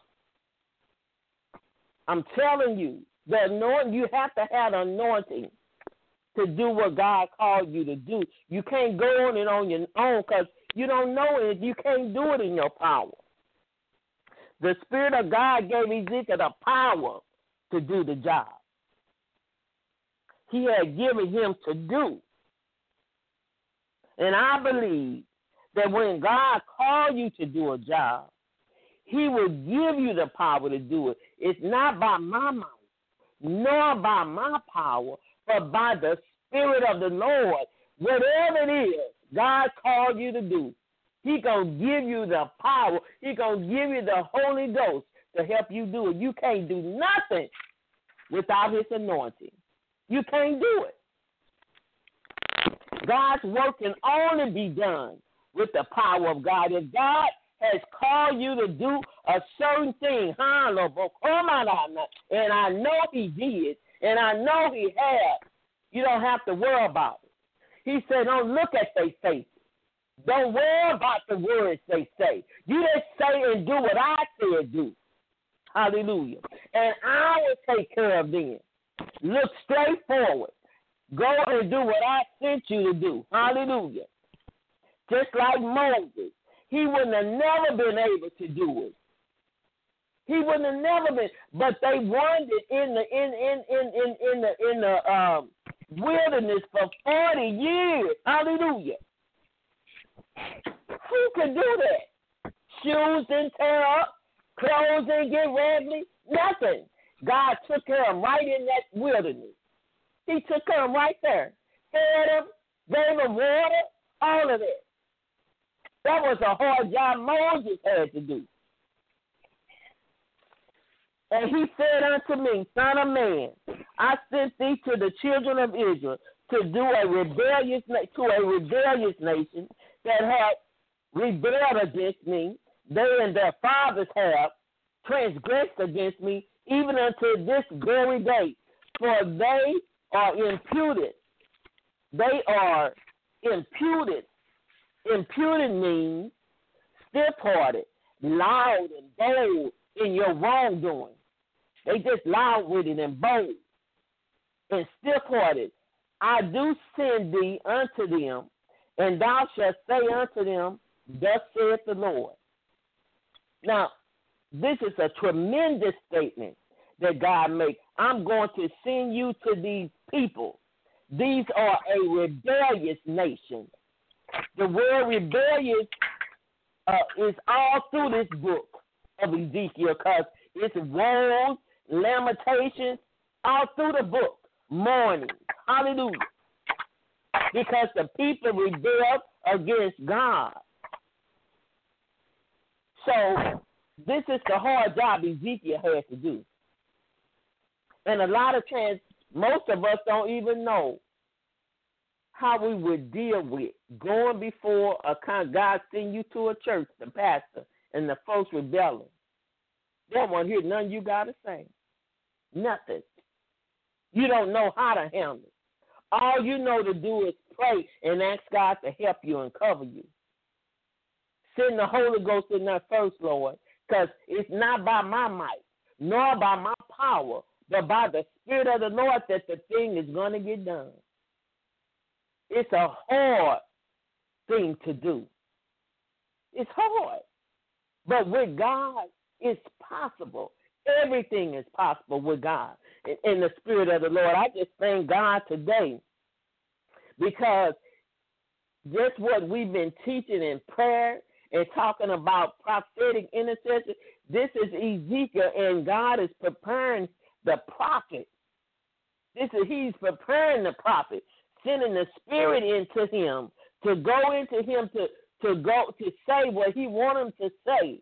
Speaker 2: I'm telling you, the anointing, you have to have anointing to do what God called you to do. You can't go on it on your own because you don't know it. You can't do it in your power. The Spirit of God gave Ezekiel the power to do the job he had given him to do. And I believe that when God called you to do a job, he will give you the power to do it. It's not by my might, nor by my power, but by the Spirit of the Lord. Whatever it is God called you to do, he going to give you the power. He going to give you the Holy Ghost to help you do it. You can't do nothing without his anointing. You can't do it. God's work can only be done with the power of God. If God has called you to do a certain thing, and I know he did, and I know he has, you don't have to worry about it. He said, don't look at their faces. Don't worry about the words they say. You just say and do what I said do. Hallelujah. And I will take care of them. Look straight forward. Go and do what I sent you to do. Hallelujah. Just like Moses. He wouldn't have never been able to do it. He wouldn't have never been. But they wandered in the in in in in, in the in the um, wilderness for forty years. Hallelujah. Who could do that? Shoes didn't tear up, clothes didn't get raggedy, nothing. God took care of him right in that wilderness. He took care of him right there. Fed him, gave him water, all of it. That was a hard job Moses had to do. And he said unto me, Son of man, I sent thee to the children of Israel to do a rebellious to a rebellious nation that had rebelled against me. They and their fathers have transgressed against me, even unto this very day. For they are imputed. They are imputed. Imputed means stiff-hearted, loud and bold in your wrongdoing. They just loud with it and bold and stiff-hearted. I do send thee unto them, and thou shalt say unto them, thus saith the Lord. Now, this is a tremendous statement that God makes. I'm going to send you to these people. These are a rebellious nation. The word rebellious uh, is all through this book of Ezekiel because it's woes, lamentations, all through the book, mourning. Hallelujah. Because the people rebelled against God. So This is the hard job Ezekiel had to do. And a lot of times, most of us don't even know how we would deal with going before a con- God send you to a church, the pastor, and the folks rebelling. They don't want to hear nothing you got to say. Nothing. You don't know how to handle it. All you know to do is pray and ask God to help you and cover you. Send the Holy Ghost in there first, Lord, because it's not by my might, nor by my power, but by the Spirit of the Lord that the thing is going to get done. It's a hard thing to do. It's hard. But with God, it's possible. Everything is possible with God in, in the Spirit of the Lord. I just thank God today because just what we've been teaching in prayer and talking about prophetic intercession, this is Ezekiel, and God is preparing the prophet. This is He's preparing the prophet, sending the Spirit into him to go into him to, to go to say what He wants him to say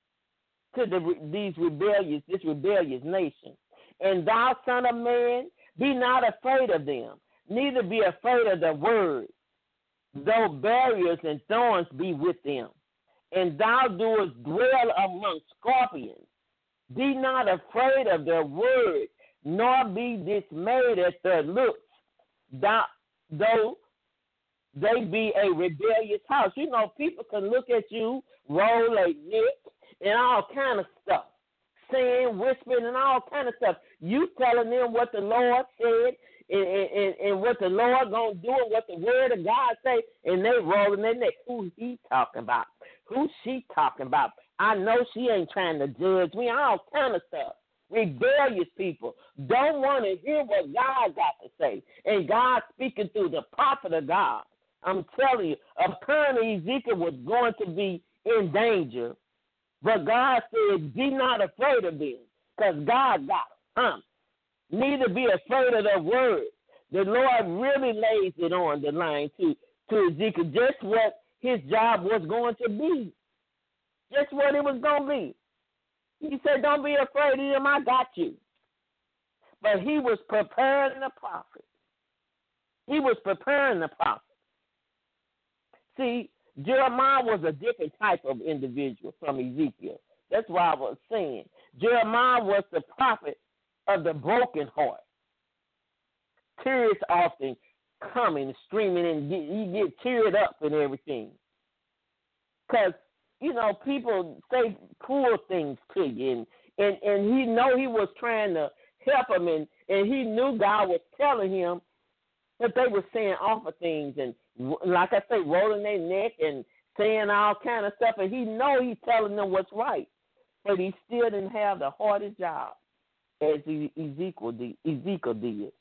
Speaker 2: to the, these rebellious, this rebellious nation. And thou, son of man, be not afraid of them, neither be afraid of the word, though barriers and thorns be with them. And thou doest dwell among scorpions. Be not afraid of their word, nor be dismayed at their looks, thou, though they be a rebellious house. You know, people can look at you, roll a neck, and all kind of stuff, saying, whispering, and all kind of stuff. You telling them what the Lord said and, and, and what the Lord going to do and what the word of God say, and they rolling their neck. Who he talking about? Who she talking about? I know she ain't trying to judge me, all kind of stuff. Rebellious people don't want to hear what God got to say, and God speaking through the prophet of God. I'm telling you, apparently Ezekiel was going to be in danger. But God said, be not afraid of them, because God got them. Huh? Neither be afraid of their words. The Lord really lays it on the line to, to Ezekiel, just what his job was going to be. Just what it was going to be. He said, don't be afraid of them, I got you. But he was preparing the prophet. He was preparing the prophet. See, Jeremiah was a different type of individual from Ezekiel. That's why I was saying. Jeremiah was the prophet of the broken heart. Tears often coming, streaming, and get, you get teared up and everything. Because, you know, people say cruel things to you, and, and, and he know he was trying to help him, and, and he knew God was telling him that they were saying awful things, and like I say, rolling their neck and saying all kind of stuff, and he know he's telling them what's right, but he still didn't have the hardest job as Ezekiel did. Ezekiel did.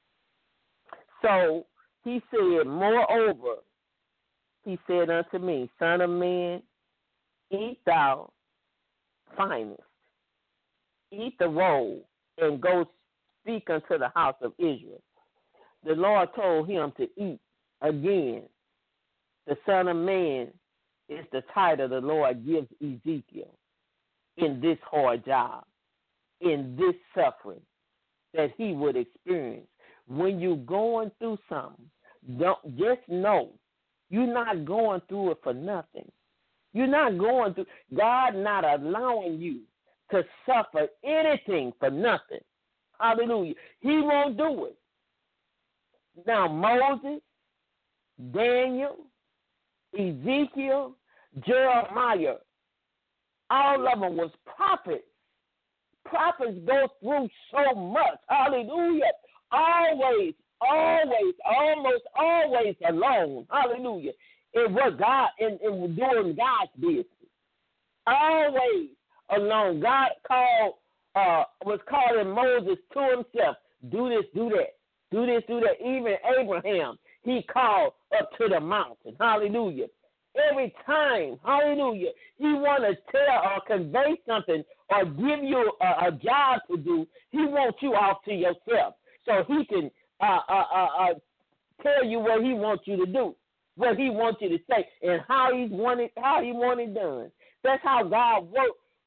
Speaker 2: So he said, moreover, he said unto me, son of man, eat thou finest, eat the roll, and go speak unto the house of Israel. The Lord told him to eat again. The Son of Man is the title the Lord gives Ezekiel in this hard job, in this suffering that he would experience. When you're going through something, don't just know you're not going through it for nothing. You're not going through, God not allowing you to suffer anything for nothing. Hallelujah. He won't do it. Now, Moses, Daniel, Ezekiel, Jeremiah, all of them was prophets. Prophets go through so much. Hallelujah. Always, always, almost always alone. Hallelujah. In what God, in, in doing God's business. Always alone. God called, uh, was calling Moses to himself. Do this, do that. Do this, do that. Even Abraham, he called up to the mountain. Hallelujah. Every time, hallelujah, he want to tell or convey something or give you a, a job to do, he wants you off to yourself so he can uh, uh, uh, uh, tell you what he wants you to do, what he wants you to say, and how he want it, how he want it done. That's how God works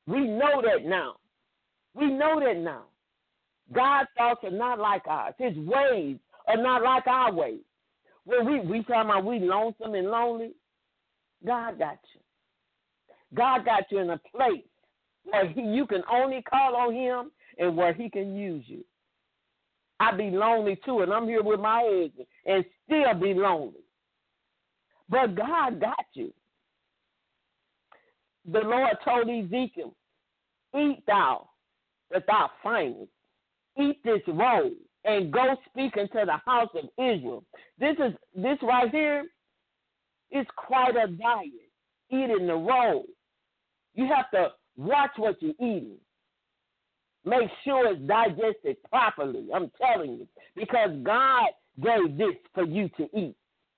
Speaker 2: We know that now. We know that now. God's thoughts are not like ours. His ways are not like our ways. When we, we talking about we lonesome and lonely, God got you. God got you in a place where he, you can only call on him and where he can use you. I be lonely too, and I'm here with my husband and still be lonely. But God got you. The Lord told Ezekiel, eat thou that thou findest. Eat this roll and go speak unto the house of Israel. This is this right here is quite a diet. Eating the roll. You have to watch what you're eating. Make sure it's digested properly. I'm telling you. Because God gave this for you to eat.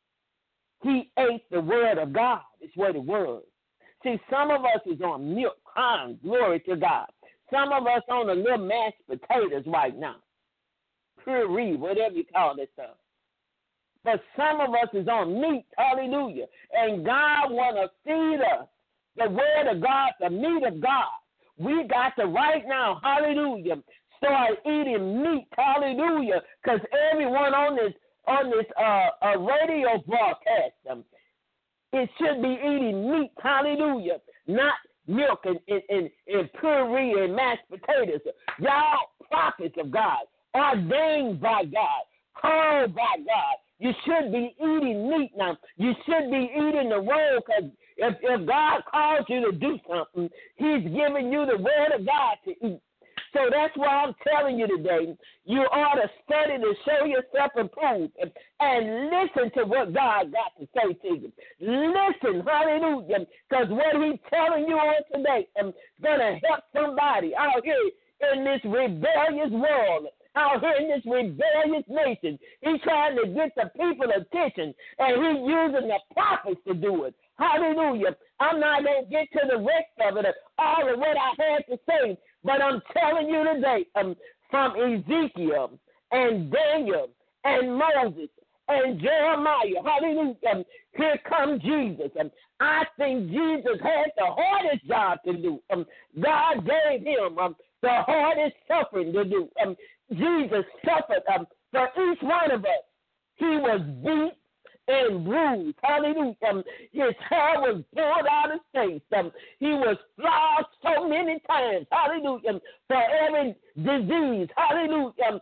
Speaker 2: He ate the word of God. It's what it was. See, some of us is on milk. Ah, glory to God. Some of us on a little mashed potatoes right now. Puree, whatever you call this stuff. But some of us is on meat. Hallelujah. And God want to feed us the word of God, the meat of God. We got to right now, hallelujah, start eating meat, hallelujah, because everyone on this on this uh, uh, radio broadcast, um, it should be eating meat, hallelujah, not milk and, and, and, and puree and mashed potatoes. Y'all prophets of God, ordained by God, called by God. You should be eating meat now. You should be eating the roll because if, if God calls you to do something, he's giving you the word of God to eat. So that's why I'm telling you today, you ought to study to show yourself approved and, and listen to what God got to say to you. Listen, hallelujah, because what he's telling you on today is going to help somebody out here in this rebellious world, out here in this rebellious nation. He's trying to get the people's attention, and he's using the prophets to do it. Hallelujah. I'm not going to get to the rest of it, all of what I had to say, but I'm telling you today, um, from Ezekiel and Daniel and Moses and Jeremiah, hallelujah, um, here comes Jesus. Um, I think Jesus had the hardest job to do. Um, God gave him um, the hardest suffering to do. Um, Jesus suffered um, for each one of us. He was beat and bruised. Hallelujah. Um, his hair was pulled out of face. Um, he was flogged so many times. Hallelujah. Um, for every disease. Hallelujah. Um,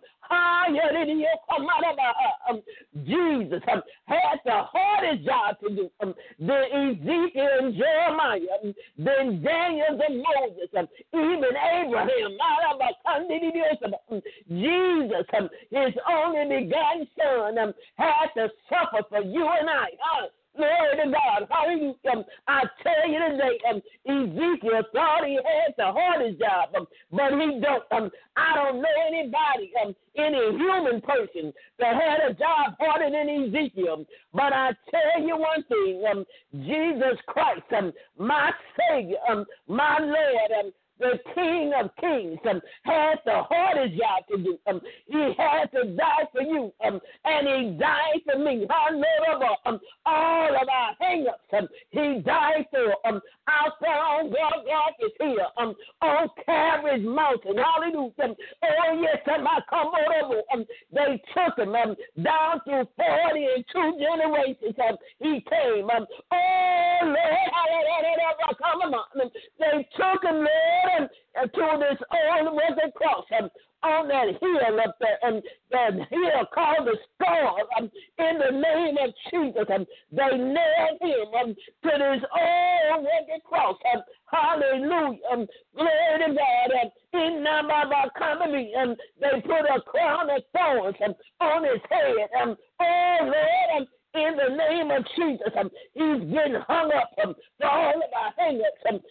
Speaker 2: um, Jesus um, had the hardest job to do. Um, then Ezekiel and Jeremiah, um, then Daniel and Moses, um, even Abraham, um, Jesus, um, his only begotten son, um, had to suffer for you and I. Uh, Glory to God. Hallelujah. Um, I tell you today, um, Ezekiel thought he had the hardest job, um, but he don't. Um, I don't know anybody, um, any human person that had a job harder than Ezekiel. But I tell you one thing, um, Jesus Christ, um, my Savior, um, my Lord, um, the King of Kings, um, had the hardest job to do. Um, he had to die for you, um, and he died for me. Um, all of our hang-ups, um, he died for. Um, out there on Golgotha's hill, um, on Calvary's mountain. Hallelujah. Um, oh, yes, um, I come over. Um, they took him um, down through forty and two generations. Um, he came. Um, oh, Lord, come on. They took him, Lord, um, to this old rugged cross. Um, on that hill up there, and that hill called the skull, um, in the name of Jesus. Um, they nailed him um, to this old rugged cross. Um, hallelujah. Um, glory to God. Um, in Nababa comedy, um, they put a crown of thorns um, on his head. Um, oh, Lord, um, in the name of Jesus, um, he's getting hung up um, for all of our hang-ups. Um,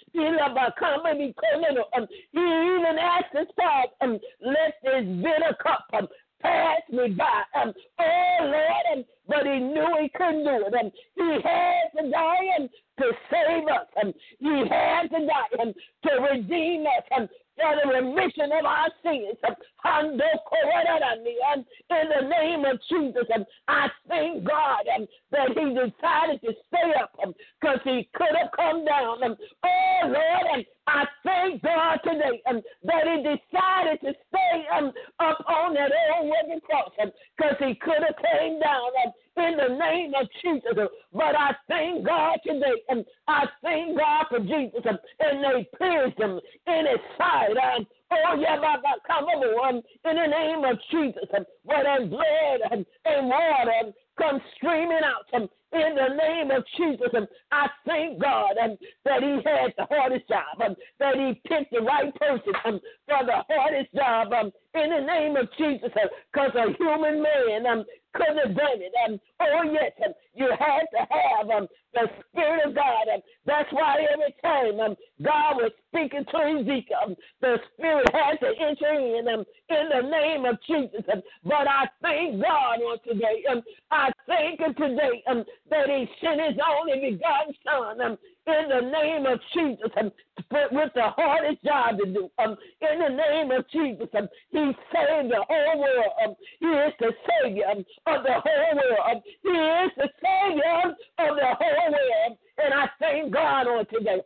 Speaker 2: um, he even asked his father, um, let this bitter cup um, pass me by. Um, oh, Lord, um, but he knew he couldn't do it. Um, he had to die um, to save us. Um, he had to die um, to redeem us. Um, for the remission of our sins. Um, in the name of Jesus, um, I thank God um, that he decided to stay up because um, he could have come down. Um, oh, Lord, um, I thank God today um, that he decided to stay um, up on that old rugged cross because um, he could have came down um, in the name of Jesus. Um, but I thank God today. Um, I thank God for Jesus. Um, and they pierced him in his side. Um, oh, yeah, Baba, come on. Um, in the name of Jesus. Um, where that blood um, and water um, come streaming out. Um, in the name of Jesus, um, I thank God um, that he had the hardest job, um, that he picked the right person um, for the hardest job. Um, in the name of Jesus, because um, a human man um, could have done it. Um, oh, yes, um, you had to have um, the Spirit of God. Um, that's why every time um, God was speaking to Ezekiel, um, the Spirit had to enter in um, in the name of Jesus. Um, but I thank God on today. Um, I thank him today um, that he sent his only begotten Son um, in the name of Jesus um, with the hardest job to do. Um, in the name of Jesus, um, he saved the whole world. Um, he is the Savior um, of the whole world. Um, he is the Savior of the whole world. And I thank God on today.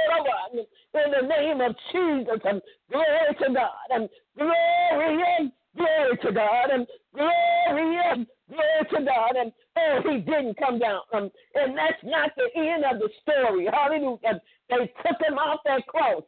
Speaker 2: In the name of Jesus, um, glory to God. Um, glory, um, glory to God. Um, glory, um, glory to God. And oh, he didn't come down. Um, and that's not the end of the story. Hallelujah. They took him off that cross,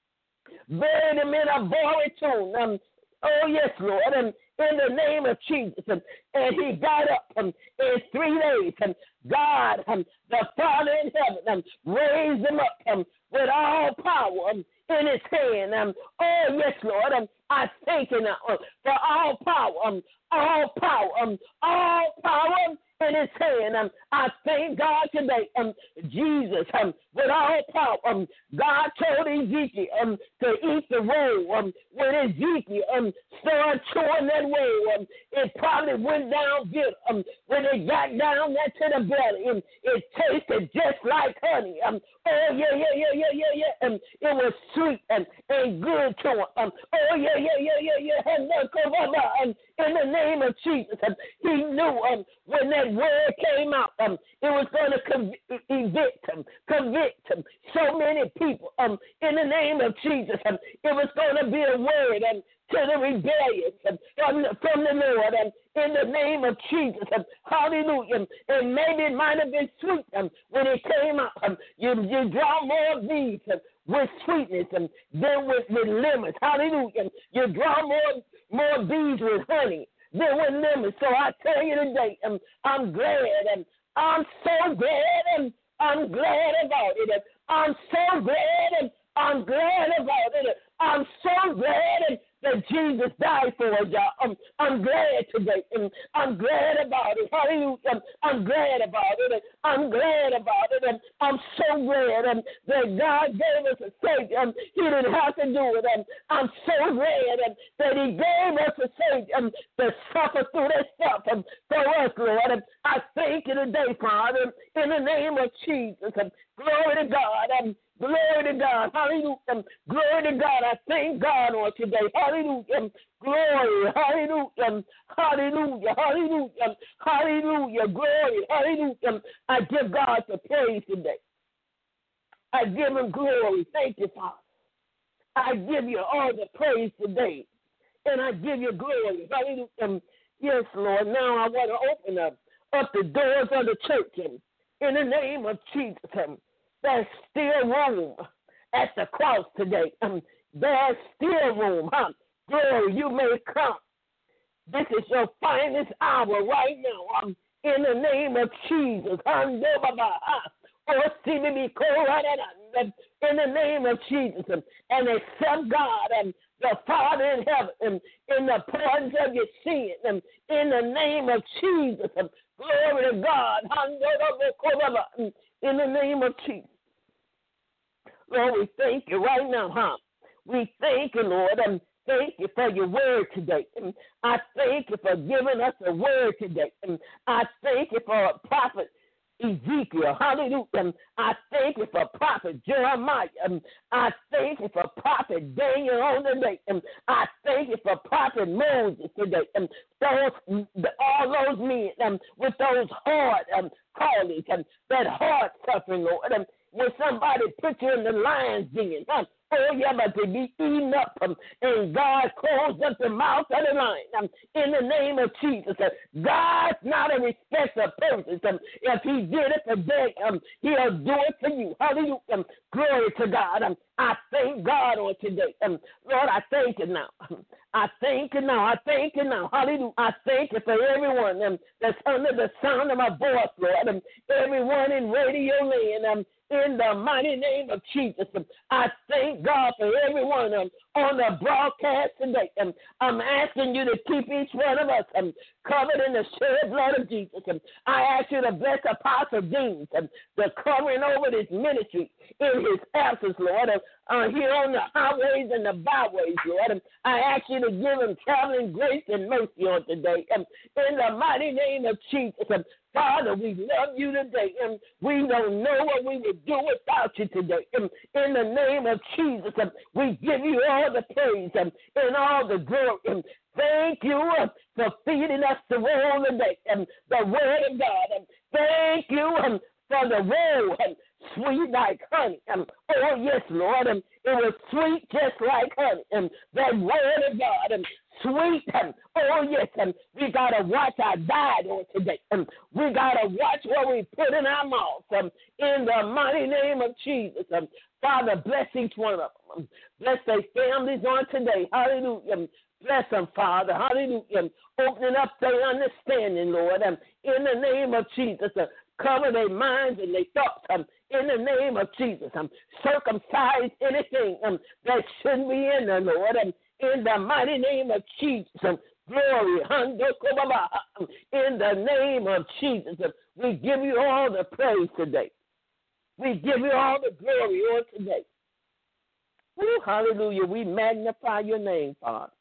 Speaker 2: buried him in a borrowed tomb. Um, oh, yes, Lord. Um, in the name of Jesus. Um, and he got up um, in three days. Um, God, um, the Father in heaven, um, raised him up um, with all power um, in his hand. Um, oh, yes, Lord. Um, I thank you now um, for all power, um, all power, um, all power in his hand. Um, I thank God today, um, Jesus, um, with all power. Um, God told Ezekiel um, to eat the roll. Um, when Ezekiel um, started chewing that roll, um, it probably went down good. Um, when it got down there to the belly, um, it tasted just like honey. Um, oh, yeah, yeah, yeah, yeah, yeah, yeah. Um, it was sweet and, and good to him. Um, oh, yeah, yeah, yeah, yeah, yeah. And, um, in the name of Jesus, um, he knew um, when that word came out, um, it was going to conv- evict him, convict him. So many people, um, in the name of Jesus, um, it was going to be a word um, to the rebellious um, from, the, from the Lord, um, in the name of Jesus. Um, hallelujah. And maybe it might have been sweet um, when it came out. Um, you, you draw more of these um, with sweetness um, than with, with lemons. Hallelujah. You draw more more bees with honey than with lemons. So I tell you today, um, I'm glad, and I'm so glad, and I'm glad about it. I'm so glad, and I'm glad about it. I'm so glad, and that Jesus died for us, y'all. I'm, I'm glad today. And I'm glad about it. Hallelujah. I'm glad about it. I'm glad about it. And I'm so glad um, that God gave us a Savior. Um, he didn't have to do it. Um, I'm so glad um, that he gave us a Savior um, to suffer through that stuff um, for us, Lord. Um, I thank you today, Father, in the name of Jesus. Um, glory to God. Um, Glory to God. Hallelujah. Glory to God. I thank God on today. Hallelujah. Glory. Hallelujah. Hallelujah. Hallelujah. Hallelujah. Glory. Hallelujah. I give God the praise today. I give him glory. Thank you, Father. I give you all the praise today. And I give you glory. Hallelujah. Yes, Lord. Now I want to open up, up the doors of the church in the name of Jesus. There's still room at the cross today. Um, there's still room. Huh? Glory, you may come. This is your finest hour right now. Um, in the name of Jesus. Um, in the name of Jesus. Um, and accept God and the Father in heaven um, in the pardons of your sin. Um, in the name of Jesus. Um, glory to God. Um, in the name of Jesus. Lord, we thank you right now, huh? We thank you, Lord, and thank you for your word today. And I thank you for giving us a word today. And I thank you for prophet Ezekiel. Hallelujah. And I thank you for prophet Jeremiah. And I thank you for prophet Daniel on the day. And I thank you for prophet Moses today. And those, all those men um, with those hard um, callings and that hard suffering, Lord. And when somebody put you in the lion's den, huh? Oh, yeah, but they be eaten up. Um, and God closed up the mouth of the lion. Um, in the name of Jesus. Uh, God's not a respecter of persons. Um, if he did it today, um, he'll do it for you. Hallelujah. Um, glory to God. Um, I thank God on today. Um, Lord, I thank you now. Um, I thank you now. I thank you now. Hallelujah. I thank you for everyone um, that's under the sound of my voice, Lord. Um, everyone in radio land. Um, in the mighty name of Jesus. Um, I thank God for everyone um, on the broadcast today. Um, I'm asking you to keep each one of us um, covered in the shed blood of Jesus. Um, I ask you to bless Apostle Dean, um, the covering over this ministry in his absence, Lord. Um, uh, here on the highways and the byways, Lord. Um, I ask you to give him traveling grace and mercy on today. Um, in the mighty name of Jesus. Um, Father, we love you today, and we don't know what we would do without you today. And in the name of Jesus, um, we give you all the praise um, and all the glory. And thank you uh, for feeding us the word today, and the word of God. And thank you um, for the word, um, sweet like honey. Um, oh, yes, Lord. Um, it was sweet just like honey. And that word of God. Um, Sweet, um, oh yes, um, we gotta watch our diet on today. Um, we gotta watch what we put in our mouths. Um, in the mighty name of Jesus, um, Father, bless each one of them. Um, bless their families on today. Hallelujah. Um, bless them, Father. Hallelujah. Um, opening up their understanding, Lord. Um, in the name of Jesus, uh, cover their minds and their thoughts. Um, in the name of Jesus, um, circumcise anything um, that shouldn't be in there, Lord. Um, in the mighty name of Jesus, um, glory, in the name of Jesus, um, we give you all the praise today. We give you all the glory on today. Woo, hallelujah. We magnify your name, Father.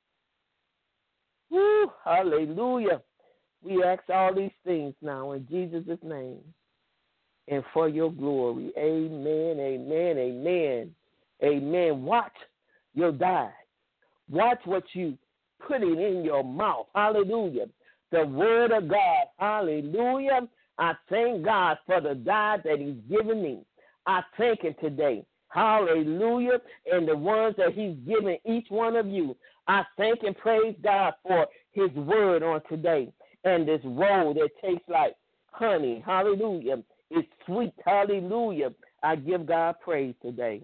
Speaker 2: Woo, hallelujah. We ask all these things now in Jesus' name and for your glory. Amen, amen, amen, amen. Watch your diet. Watch what you put it in your mouth. Hallelujah. The word of God. Hallelujah. I thank God for the diet that he's given me. I thank him today. Hallelujah. And the ones that he's given each one of you. I thank and praise God for his word on today. And this roll that tastes like honey. Hallelujah. It's sweet. Hallelujah. I give God praise today.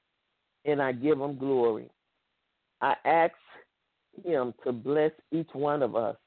Speaker 2: And I give him glory. I ask him to bless each one of us.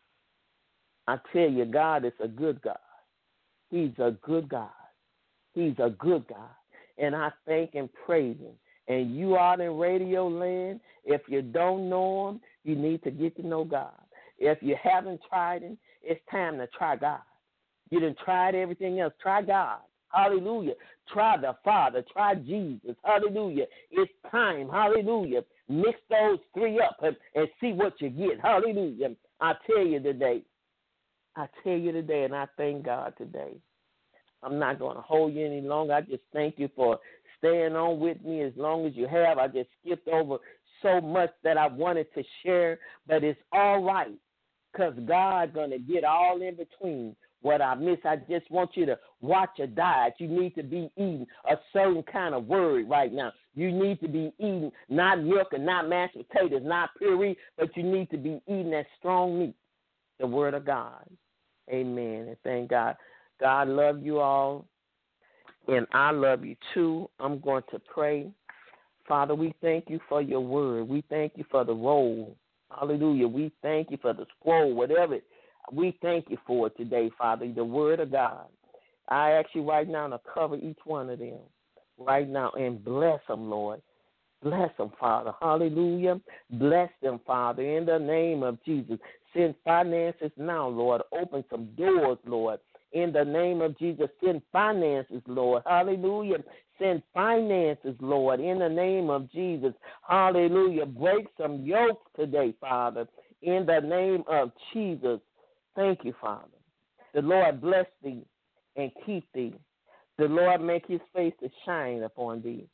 Speaker 2: I tell you, God is a good God. He's a good God. He's a good God. And I thank and praise him. And you out in radio land, if you don't know him, you need to get to know God. If you haven't tried him, it's time to try God. You done tried everything else. Try God. Hallelujah. Try the Father. Try Jesus. Hallelujah. It's time. Hallelujah. Mix those three up and, and see what you get. Hallelujah. I tell you today. I tell you today, and I thank God today. I'm not going to hold you any longer. I just thank you for staying on with me as long as you have. I just skipped over so much that I wanted to share, but it's all right because God's going to get all in between what I miss. I just want you to watch your diet. You need to be eating a certain kind of word right now. You need to be eating not milk and not mashed potatoes, not puree, but you need to be eating that strong meat, the word of God. Amen. And thank God. God love you all, and I love you too. I'm going to pray. Father, we thank you for your word. We thank you for the roll. Hallelujah. We thank you for the scroll, whatever. We thank you for it today, Father, the word of God. I ask you right now to cover each one of them right now and bless them, Lord. Bless them, Father. Hallelujah. Bless them, Father, in the name of Jesus. Send finances now, Lord. Open some doors, Lord. In the name of Jesus, send finances, Lord. Hallelujah. Send finances, Lord, in the name of Jesus. Hallelujah. Break some yokes today, Father, in the name of Jesus. Thank you, Father. The Lord bless thee and keep thee. The Lord make his face to shine upon thee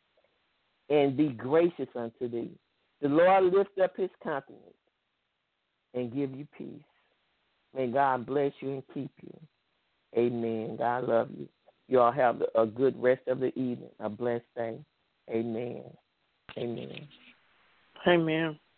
Speaker 2: and be gracious unto thee. The Lord lift up his countenance and give you peace. May God bless you and keep you. Amen. God love you. You all have a good rest of the evening, a blessed day. Amen. Amen.
Speaker 5: Amen.